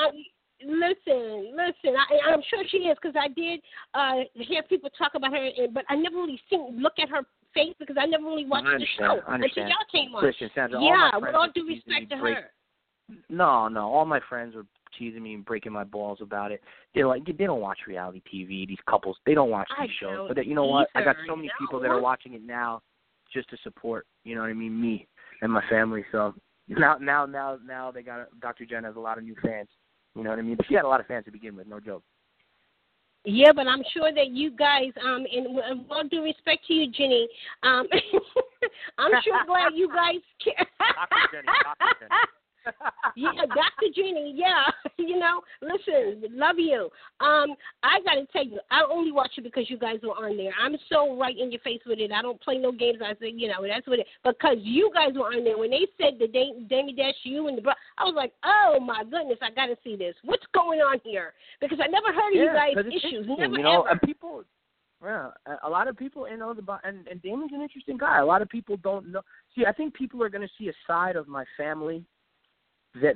Listen. I'm sure she is because I did hear people talk about her, but I never really look at her face because I never really watched the show until y'all came on. Listen, Sandra, with all due respect to her. No, all my friends are teasing me and breaking my balls about it. They're like, they don't watch reality TV. These couples, they don't watch these shows. But you know what? I got so many people that are watching it now just to support. You know what I mean? Me and my family. So now they got Dr. Jen has a lot of new fans. You know what I mean? But she had a lot of fans to begin with. No joke. Yeah, but I'm sure that you guys, and with all due respect to you, Jenny, I'm sure glad you guys care. Dr. Jenny. Yeah, Dr. Jeannie, yeah. Listen, love you. I got to tell you, I only watch it because you guys were on there. I'm so right in your face with it. I don't play no games. I said, that's what it, because you guys were on there. When they said the Demi Dash, you and the I was like, oh, my goodness, I got to see this. What's going on here? Because I never heard of you guys' issues. Never, ever. And people, a lot of people, and Damien's an interesting guy. A lot of people don't know. See, I think people are going to see a side of my family that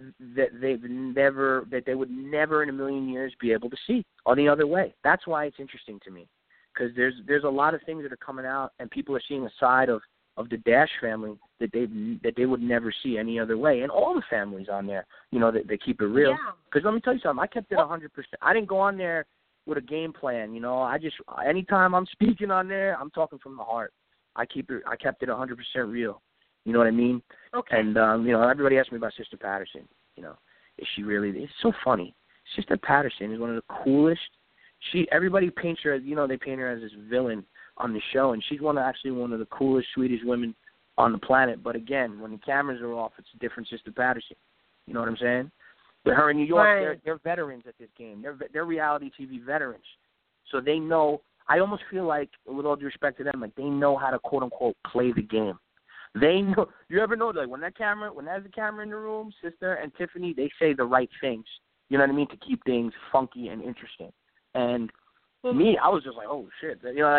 they would never in a million years be able to see on the other way. That's why it's interesting to me, because there's a lot of things that are coming out, and people are seeing a side of the Dash family that they would never see any other way. And all the families on there, they keep it real. Because let me tell you something, I kept it 100%. I didn't go on there with a game plan. I just, anytime I'm speaking on there, I'm talking from the heart. I kept it 100% real. You know what I mean? Okay. And, everybody asks me about Sister Patterson. Is she really? It's so funny. Sister Patterson is one of the coolest. Everybody paints her as, they paint her as this villain on the show, and she's one of the coolest, sweetest women on the planet. But again, when the cameras are off, it's a different Sister Patterson. You know what I'm saying? But her in New York, right. they're veterans at this game. They're reality TV veterans. So they know, I almost feel like, with all due respect to them, like they know how to, quote-unquote, play the game. They know. You ever know, like, when there's a camera in the room, Sister and Tiffany, they say the right things. You know what I mean? To keep things funky and interesting. And me, I was just like, oh, shit.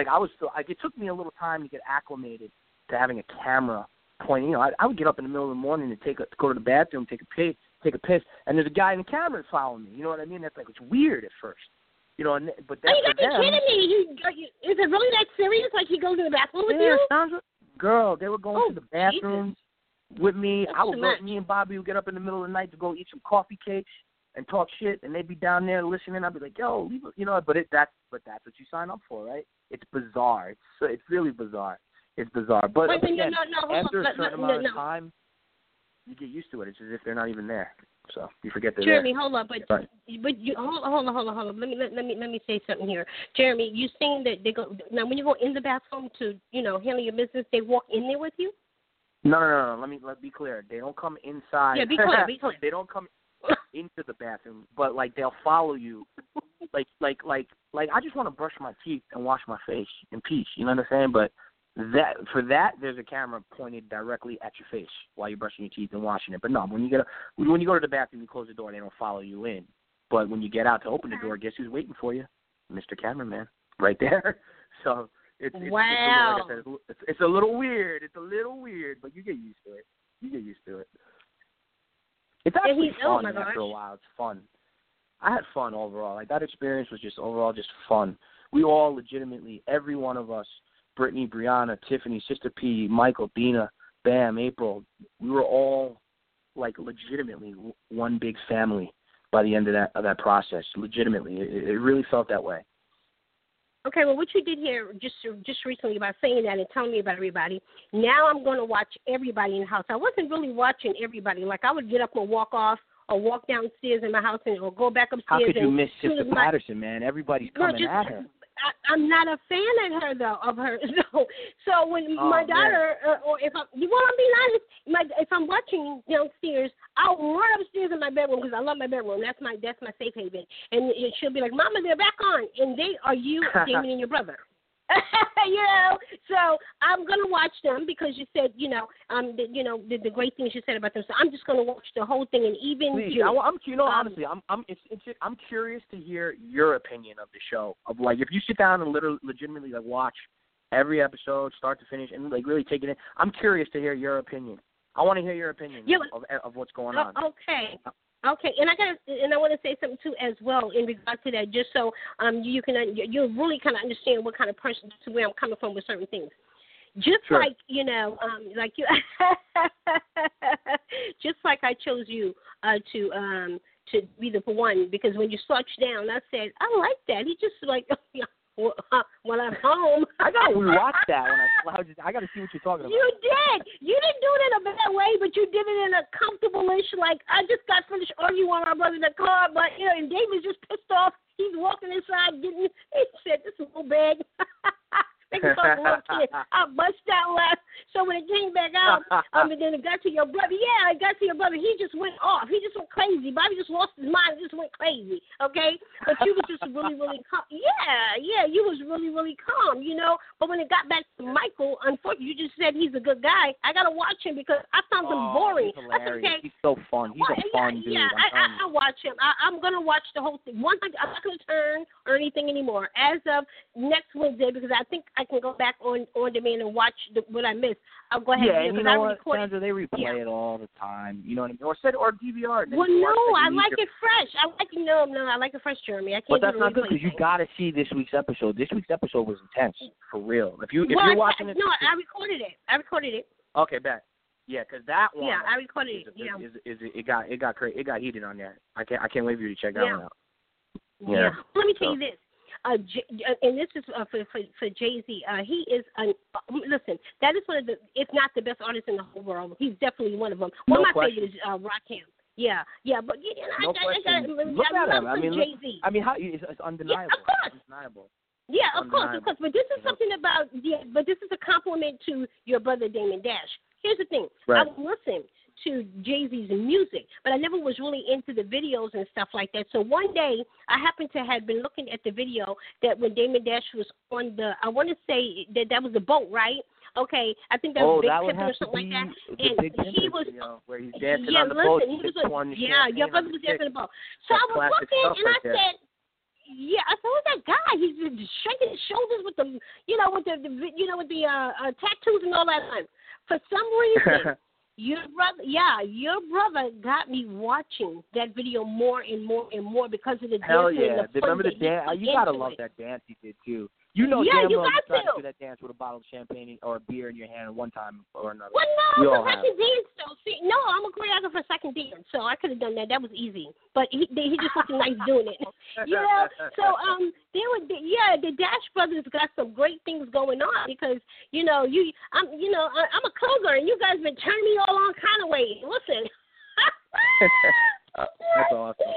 It took me a little time to get acclimated to having a camera pointing. I would get up in the middle of the morning and go to the bathroom, take a piss, and there's a guy in the camera following me. You know what I mean? That's like, it's weird at first. But that's you got to be kidding me. Is it really that serious? Like, he goes to the bathroom with you? Girl, they were going to the bathroom with me. That's me and Bobby would get up in the middle of the night to go eat some coffee cakes and talk shit, and they'd be down there listening. I'd be like, yo, but that's what you sign up for, right? It's bizarre. It's really bizarre. It's bizarre. But again, after a certain amount of time, you get used to it. It's as if they're not even there. So you forget they're Jeremy, there. hold on, but you hold on. Let me say something here, Jeremy. You saying that they go now when you go in the bathroom to handle your business, they walk in there with you? No. Let's be clear. They don't come inside. Yeah, be clear. They don't come into the bathroom, but like they'll follow you. like I just want to brush my teeth and wash my face in peace. You know what I'm saying? But there's a camera pointed directly at your face while you're brushing your teeth and washing it. But no, when you go to the bathroom, you close the door, they don't follow you in. But when you get out to open the door, guess who's waiting for you? Mr. Cameraman, right there. So it's wow. Like I said, it's a little weird. It's a little weird, but you get used to it. It's actually fun after a while. It's fun. I had fun overall. Like, that experience was just overall just fun. We all legitimately, every one of us, Brittany, Brianna, Tiffany, Sister P, Michael, Dina, Bam, April, we were all, like, legitimately one big family by the end of that process. Legitimately. It really felt that way. Okay, well, what you did here just recently by saying that and telling me about everybody, now I'm going to watch everybody in the house. I wasn't really watching everybody. Like, I would get up and walk off or walk downstairs in my house or go back upstairs. How could you miss Sister Patterson, man? Everybody's coming at her. I'm not a fan of her. So when my daughter, or if I'm being honest, if I'm watching downstairs, I'll run upstairs in my bedroom because I love my bedroom. That's my safe haven. And she'll be like, "Mama, they're back on," and they are you, Damien, and your brother. So I'm gonna watch them because you said, the great things you said about them. So I'm just gonna watch the whole thing, and even please, honestly, I'm curious to hear your opinion of the show. Of like, if you sit down and legitimately like watch every episode, start to finish, and like really take it in. I'm curious to hear your opinion. I want to hear your opinion of what's going on. Okay, and I want to say something too as well in regard to that, just so you'll really kind of understand what kind of person to where I'm coming from with certain things. Just sure. like like you, just like I chose you to be the one because when you slouched down, I said I like that. He just like. When I'm home. I got to rewatch that when I slouched. I got to see what you're talking about. You did. You didn't do it in a bad way, but you did it in a comfortable-ish, like, I just got finished arguing with my brother in the car, but, and David's just pissed off. He's walking inside he said, this is a little bag. I bust out laugh. So when it came back out, and then it got to your brother. Yeah, it got to your brother. He just went off. He just went crazy. Bobby just lost his mind. Just went crazy. Okay, but you was just really, really calm. Yeah, you was really, really calm. But when it got back to Michael, unfortunately, you just said he's a good guy. I gotta watch him because I found him boring. He's hilarious. Okay. He's so fun. He's a fun dude. Yeah, I watch him. I'm gonna watch the whole thing. I'm not gonna turn or anything anymore as of next Wednesday because I think I can go back on demand and watch what I missed. I'll go ahead and do it because Sandra, they replay it all the time. You know what I mean? Or DVR. Well, no, I like it fresh. I like it fresh, Jeremy. I can't. But that's not good because you got to see this week's episode. This week's episode was intense, for real. If you're watching it, no, I recorded it. Okay, bet. Yeah, because that one. Yeah, I recorded it. It got heated on there. I can't wait for you to check that one out. Yeah. Let me tell you this. And this is for Jay-Z. He is listen. That is one of the, if not the best artist in the whole world. He's definitely one of them. One of my favorites is Rakim. Yeah, but Look at him. I mean, Jay-Z. It's undeniable. Yeah, of course. It's undeniable. Yeah, of course. But this is something about. Yeah, but this is a compliment to your brother Damon Dash. Here's the thing. Right. I listen to Jay-Z's music, but I never was really into the videos and stuff like that. So one day, I happened to have been looking at the video that when Damon Dash was on I want to say that was the boat, right? Okay, I think that was Big Pimpin' or something like that. And he was, where he's dancing on the boat. Your brother was dancing on the boat. So I was looking and I said, yeah, I said, who's that guy? He's just shaking his shoulders with the, with the tattoos and all that. For some reason, your brother got me watching that video more and more and more because of the dancing. Hell yeah! Remember the dance? You gotta love that dance he did too. You know, damn well you tried to do that dance with a bottle of champagne or a beer in your hand one time or another. Well, no, the second dance though. See, no, I'm a choreographer for second dance, so I could have done that. That was easy. But he just looked nice doing it. So the Dash brothers got some great things going on because I'm a cougar and you guys been turning me all on kind of ways. Listen. That's awesome.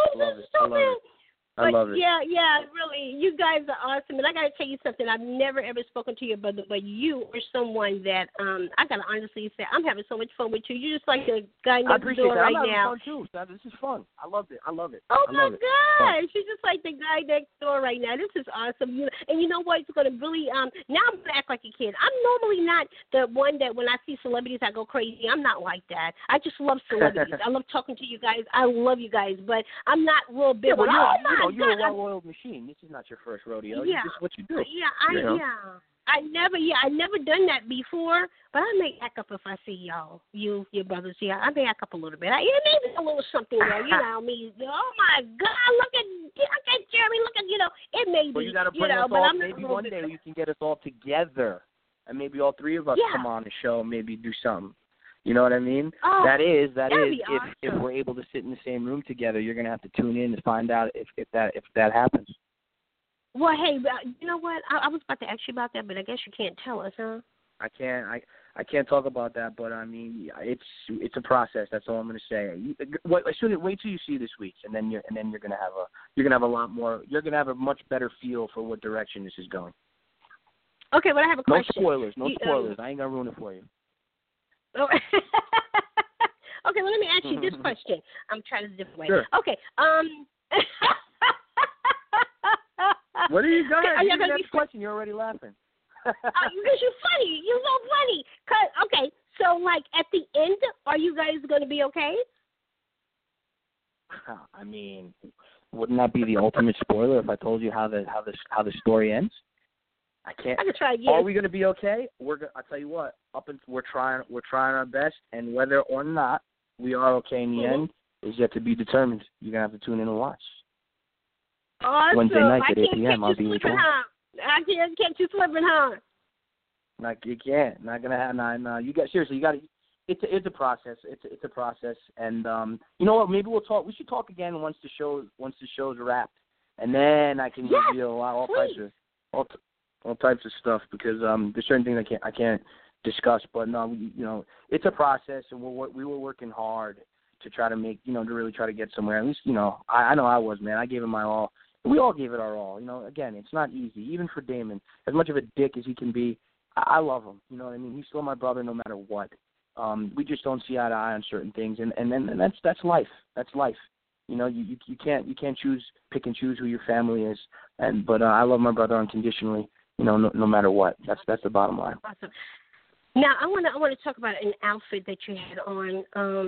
I love it. Yeah, really. You guys are awesome. And I got to tell you something. I've never, ever spoken to your brother, but you are someone that I got to honestly say, I'm having so much fun with you. You're just like the guy next door right now. I'm having fun, too. This is fun. I love it. Oh, my gosh. You're just like the guy next door right now. This is awesome. And you know what? It's going to really, now I'm going to act like a kid. I'm normally not the one that when I see celebrities, I go crazy. I'm not like that. I just love celebrities. I love talking to you guys. I love you guys, but I'm not real big. You're a well-oiled machine. This is not your first rodeo. Yeah. This is what you do. I never done that before, but I may act up if I see your brothers. Yeah, I may act up a little bit. Maybe a little something there. Me. Oh my God! Look at Jeremy. Look at it may be. Well, you got to bring us all. Maybe one day you can get us all together, and maybe all three of us come on the show. Maybe do something. You know what I mean? Oh, that is awesome. if we're able to sit in the same room together, you're gonna have to tune in to find out if that happens. Well, hey, you know what? I was about to ask you about that, but I guess you can't tell us, huh? I can't talk about that, but I mean, it's a process. That's all I'm gonna say. Wait till you see this week, and then you're gonna have a lot more. You're gonna have a much better feel for what direction this is going. Okay, but I have a question. No spoilers. I ain't gonna ruin it for you. Okay, well, let me ask you this question. I'm trying this a different way. Sure. Okay. What are you going to ask this question? You're already laughing. Because you're funny. You're so funny. Okay, so, like, at the end, are you guys going to be okay? I mean, wouldn't that be the ultimate spoiler if I told you how the story ends? I can't. I can try again. Are we going to be okay? I'll tell you what. We're trying our best, and whether or not we are okay in the end is yet to be determined. You're gonna have to tune in and watch. Awesome. Wednesday night at 8 p.m. I'll be with you. I can't catch you slipping, huh? You can't. Not gonna have. No. You got seriously. You got to. It's a process. It's a process, and you know what? Maybe we'll talk. We should talk again once the show's wrapped, and then I can reveal all types of stuff because there's certain things I can't discuss. But no, it's a process, and we were working hard to try to make to really try to get somewhere. At least I know I was, man. I gave it my all, We all gave it our all. Again, it's not easy, even for Damon. As much of a dick as he can be, I love him. You know what I mean? He's still my brother no matter what. We just don't see eye to eye on certain things, and that's life. That's life. You can't pick and choose who your family is. But I love my brother unconditionally. No matter what. That's the bottom line. Awesome. Now I want to talk about an outfit that you had on.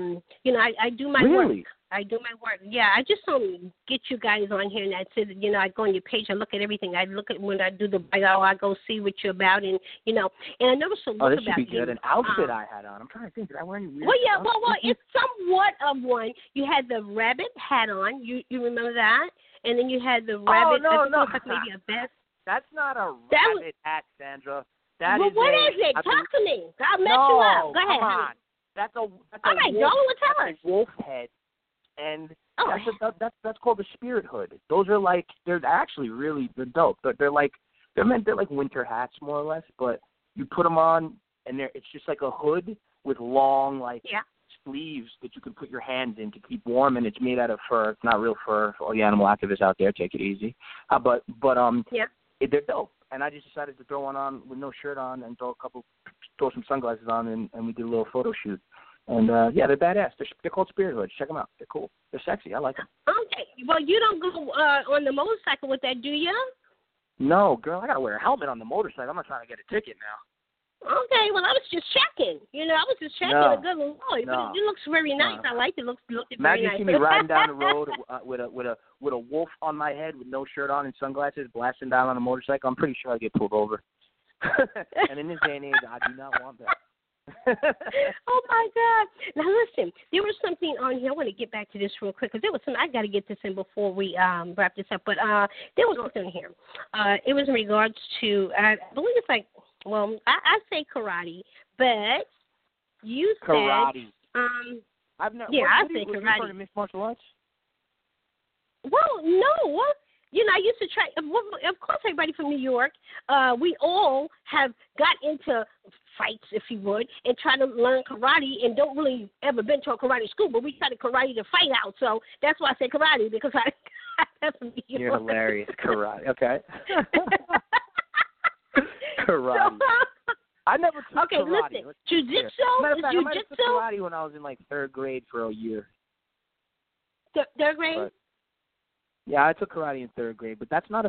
I do my work. I do my work. Yeah, I just don't get you guys on here, and I said, I go on your page, I look at everything. I look at when I do the bio, I go see what you're about, and and I noticed a look about you. Oh, this should be good. An outfit I had on. I'm trying to think. Did I wear any weird stuff? Well, it's somewhat of one. You had the rabbit hat on. You remember that? And then you had the rabbit. Oh, no. Like maybe a vest. That's not a rabbit hat, Sandra. What is it? Talk to me. I'll mess you up. Go ahead. Come on. That's a all right, wolf, tell us. Wolf head, and that's called a spirit hood. Those are they're actually they're dope. They're like winter hats more or less, but you put them on and it's just like a hood with long sleeves that you can put your hands in to keep warm, and it's made out of fur. It's not real fur. For all the animal activists out there, take it easy. They're dope. And I just decided to throw one on with no shirt on and throw some sunglasses on, and we did a little photo shoot. And, they're badass. They're called spirit hoods. Check them out. They're cool. They're sexy. I like them. Okay. Well, you don't go on the motorcycle with that, do you? No, girl. I got to wear a helmet on the motorcycle. I'm not trying to get a ticket now. Okay, well, I was just checking. I was just checking. A good Lord. No. But it looks very nice. I like it. Looks very nice. Imagine you see me riding down the road with a wolf on my head with no shirt on and sunglasses, blasting down on a motorcycle. I'm pretty sure I'd get pulled over. And in this day and age, I do not want that. Oh my God! Now listen, there was something on here. I want to get back to this real quick because there was something I got to get this in before we wrap this up. But there was something here. It was in regards to I believe it's like. Well, I say karate, but you said karate. I say karate. Mixed martial arts? Well, no. I used to try. Of course, everybody from New York, we all have got into fights, if you would, and try to learn karate, and don't really ever been to a karate school, but we try to karate to fight out. So that's why I say karate because that's from New York. You're hilarious, karate. Okay. Karate. I never took karate. Listen, jiu-jitsu? I might have took karate when I was in third grade for a year. Third grade? Yeah, I took karate in third grade, but that's not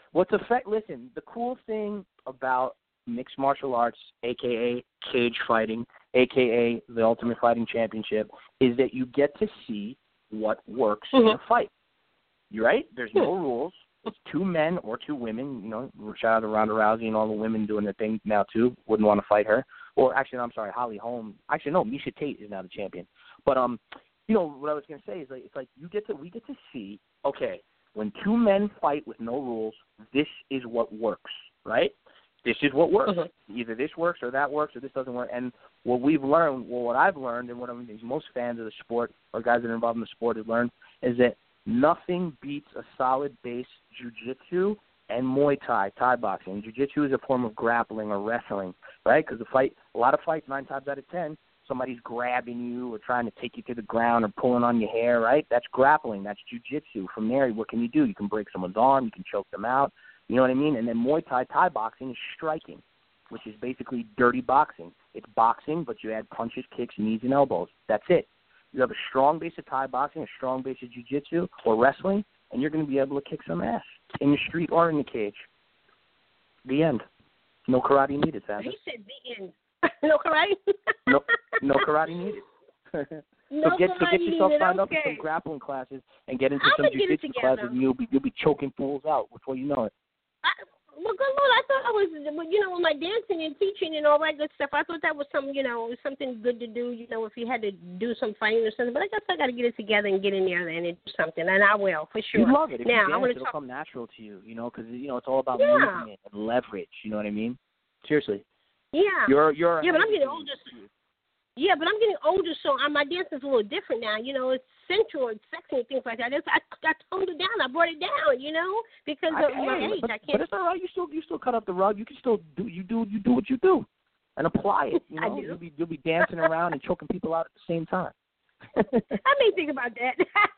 listen, the cool thing about mixed martial arts, a.k.a. cage fighting, a.k.a. the Ultimate Fighting Championship, is that you get to see what works in a fight. You're right? There's no rules. It's two men or two women, shout out to Ronda Rousey and all the women doing their thing now too. Wouldn't want to fight her. Or actually, no, I'm sorry, Holly Holm. Actually, no, Misha Tate is now the champion. But what I was gonna say is we get to see, okay, when two men fight with no rules, this is what works, right? This is what works. Mm-hmm. Either this works or that works or this doesn't work. And what I've learned and what most fans of the sport or guys that are involved in the sport have learned is that nothing beats a solid base jiu-jitsu and Muay Thai boxing. Jiu-jitsu is a form of grappling or wrestling, right? Because a lot of fights, 9 times out of 10, somebody's grabbing you or trying to take you to the ground or pulling on your hair, right? That's grappling. That's jiu-jitsu. From there, what can you do? You can break someone's arm. You can choke them out. You know what I mean? And then Muay Thai boxing is striking, which is basically dirty boxing. It's boxing, but you add punches, kicks, knees, and elbows. That's it. You have a strong base of Thai boxing, a strong base of jiu-jitsu or wrestling, and you're going to be able to kick some ass in the street or in the cage. The end. No karate needed, Sandra. He said the end. No karate? No karate needed. So get yourself signed up for some grappling classes and get into some jiu-jitsu classes, and you'll be choking fools out before you know it. Well, good Lord, I thought I was, with my dancing and teaching and all that good stuff, I thought that was something good to do, if you had to do some fighting or something. But I guess I got to get it together and get in there and do something, and I will, for sure. You love it. If now, you dance, it'll come natural to you, because, it's all about movement and leverage, you know what I mean? Seriously. Yeah. But I'm getting older. Yeah, but I'm getting older, so my dance is a little different now. It's sensual and sexy and things like that. I toned it down. I brought it down, because of my age. I can't. But it's all right. You still cut up the rug. You can still do what you do, and apply it. I do. You'll be dancing around and choking people out at the same time. I may think about that.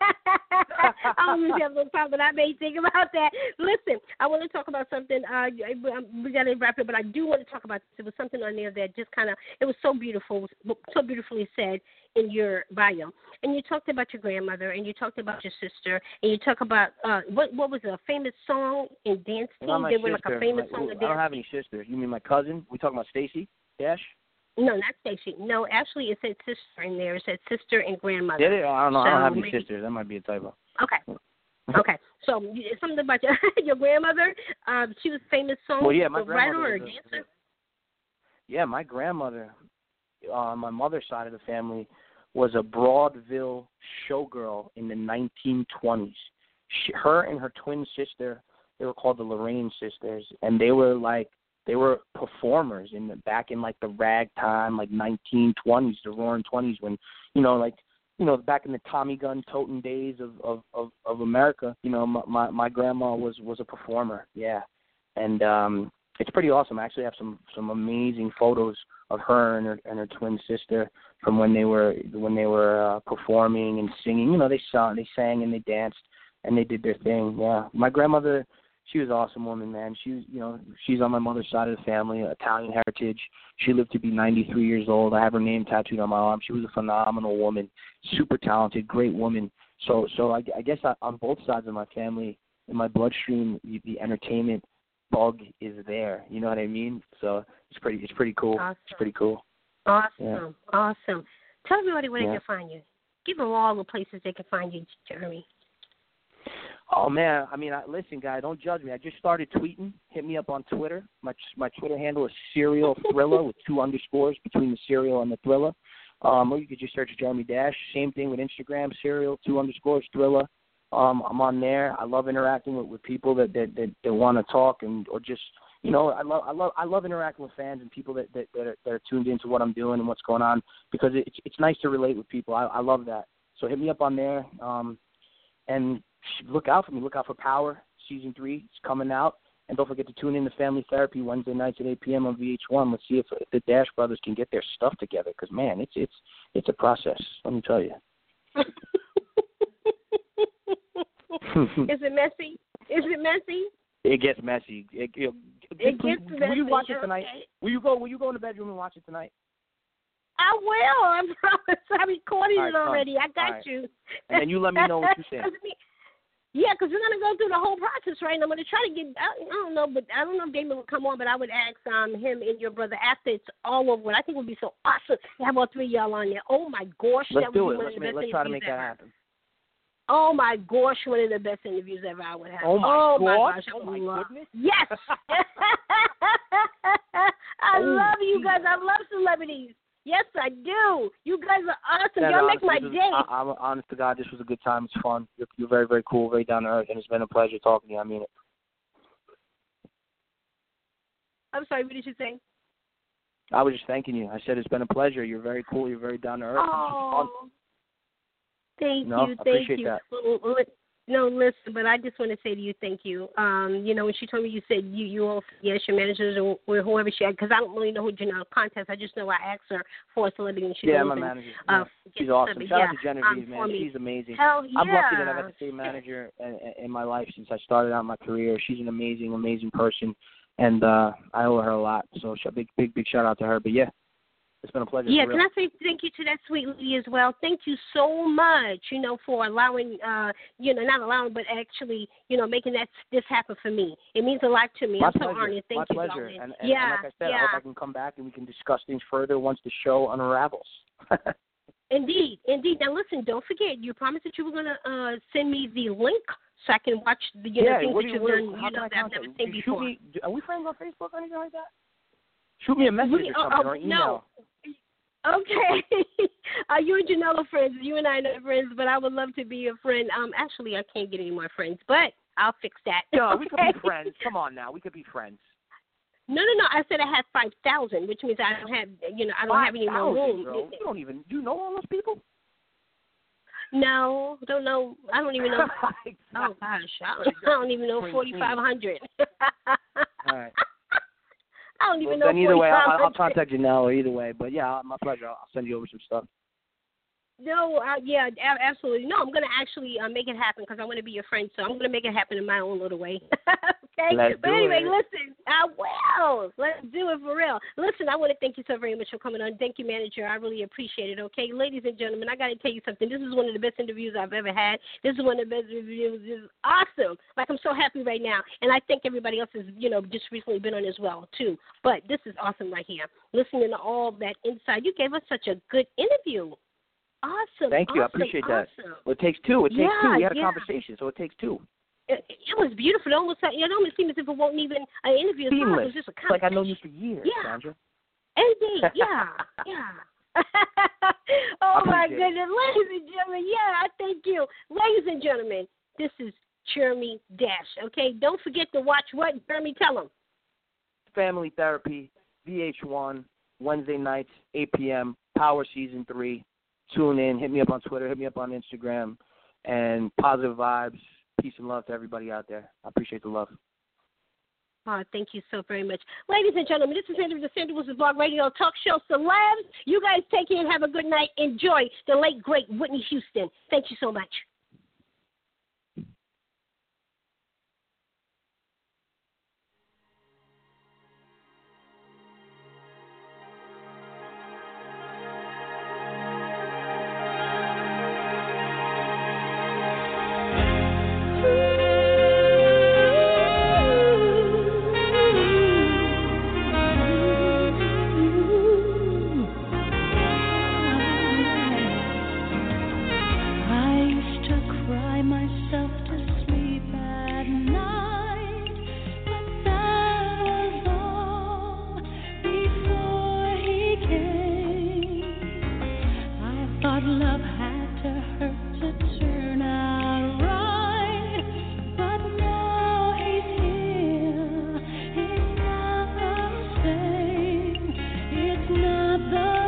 I don't usually have no time, but I may think about that. Listen, I want to talk about something. We got to wrap it, but I do want to talk about this. It was something on there that just kind of, it was so beautiful, so beautifully said in your bio. And you talked about your grandmother, and you talked about your sister, and you talked about, what was a famous song in dance team? They were like a famous song in dance. I don't have any sisters. You mean my cousin? We talking about Stacy Dash? No, not Stacy. No, actually, it said sister in there. It said sister and grandmother. Did it? I don't know. So I don't have any sisters. That might be a typo. Okay. Okay. So something about your grandmother. She was a famous song writer or dancer. Yeah, my grandmother, on my mother's side of the family, was a vaudeville showgirl in the 1920s. Her and her twin sister, they were called the Lorraine sisters, and they were performers back in like the ragtime, like 1920s, the roaring 20s, when back in the Tommy gun toting days of America. My grandma was a performer, yeah, and it's pretty awesome. I actually have some amazing photos of her and her twin sister from when they were performing and singing. They sang and they danced and they did their thing. Yeah, my grandmother, she was an awesome woman, man. She's on my mother's side of the family, Italian heritage. She lived to be 93 years old. I have her name tattooed on my arm. She was a phenomenal woman, super talented, great woman. So I guess on both sides of my family, in my bloodstream, the entertainment bug is there. You know what I mean? So it's pretty cool. Awesome. It's pretty cool. Awesome. Yeah. Awesome. Tell everybody where they can find you. Give them all the places they can find you, Jeremy. Oh, man. I mean, listen, guys, don't judge me. I just started tweeting. Hit me up on Twitter. My Twitter handle is Serial Thriller with 2 underscores between the serial and the thriller. Or you could just search Jeremy Dash. Same thing with Instagram, Serial, 2 underscores, Thriller. I'm on there. I love interacting with people that want to talk or just, I love interacting with fans and people that are tuned into what I'm doing and what's going on, because it's nice to relate with people. I love that. So hit me up on there. And look out for me. Look out for Power Season 3. It's coming out. And don't forget to tune in to Family Therapy Wednesday nights at 8 p.m. on VH1. Let's see if the Dash brothers can get their stuff together, because, man, it's a process, let me tell you. Is it messy? It gets messy. It gets messy. Will you watch it tonight? Okay. Will you go in the bedroom and watch it tonight? I will. I promise. I recorded it already. I got you. And then you let me know what you think. Yeah, because we're going to go through the whole process, right? And I'm going to try to get, I don't know if Damon will come on, but I would ask him and your brother after it's all over. I think it would be so awesome to have all 3 of y'all on there. Oh, my gosh. Let's do it. Let's try to make that happen. Oh, my gosh, one of the best interviews ever I would have. Oh, my gosh. Oh, my goodness. Yes. I love you guys. I love celebrities. Yes, I do. You guys are awesome. Y'all make my day. I'm honest to God, this was a good time. It's fun. You're very, very cool, very down to earth, and it's been a pleasure talking to you. I mean it. I'm sorry, what did you say? I was just thanking you. I said it's been a pleasure. You're very cool. You're very down to earth. Oh, thank you. I appreciate that. No, listen, but I just want to say to you, thank you. When she told me, you said you all, yes, your managers or whoever she had, because I don't really know who Janelle contacts. I just know I asked her for a celebrity, and she my manager. She's awesome. Shout out to Genevieve, man. She's amazing. Hell yeah. I'm lucky that I've had the same manager in my life since I started out my career. She's an amazing, amazing person, and I owe her a lot. So big shout out to her. But yeah. It's been a pleasure. Yeah, can I say thank you to that sweet lady as well? Thank you so much, for allowing, not allowing, but actually, making this happen for me. It means a lot to me. I'm so honored. Thank you, pleasure. And like I said, I hope I can come back and we can discuss things further once the show unravels. Indeed. Now, listen, don't forget, you promised that you were going to send me the link so I can watch the things that you've done that I've never seen before. Are we friends on Facebook or anything like that? Shoot me a message or something or email. No. Okay. You and Janelle are friends. You and I are not friends, but I would love to be your friend. Actually, I can't get any more friends, but I'll fix that. No, okay? We could be friends. Come on now. We could be friends. No. I said I had 5,000, which means I don't have, I don't have any more room. Bro. Do you know all those people? No, don't know. I don't even know. Exactly. Oh, gosh. I don't even know 4,500. All right. I don't even know. Then either way, I'll contact Janelle either way. But yeah, my pleasure. I'll send you over some stuff. No, yeah, absolutely. No, I'm going to actually make it happen because I want to be your friend, so I'm going to make it happen in my own little way. Okay? But anyway, listen, I will. Let's do it for real. Listen, I want to thank you so very much for coming on. Thank you, manager. I really appreciate it, okay? Ladies and gentlemen, I got to tell you something. This is one of the best interviews I've ever had. This is one of the best reviews. This is awesome. Like, I'm so happy right now. And I think everybody else has, just recently been on as well, too. But this is awesome right here. Listening to all that insight. You gave us such a good interview. Awesome. Thank you. Awesome, I appreciate that. awesome. Well, it takes two. It takes two. We had a yeah. conversation, so it takes two. It was beautiful. It almost seemed as if it wasn't even an interview. It was just a conversation. Like I know you for years, yeah. Sandra. Indeed. Yeah. Yeah. Oh, my goodness. Ladies and gentlemen, I thank you. Ladies and gentlemen, this is Jeremy Dash, okay? Don't forget to watch what? Jeremy, tell them. Family Therapy, VH1, Wednesday nights, 8 p.m., Power Season 3. Tune in. Hit me up on Twitter. Hit me up on Instagram. And positive vibes. Peace and love to everybody out there. I appreciate the love. Oh, thank you so very much. Ladies and gentlemen, this is Sandra with the Sandra Wilson Blog Radio Talk Show Celebs. You guys take care and have a good night. Enjoy the late, great Whitney Houston. Thank you so much. The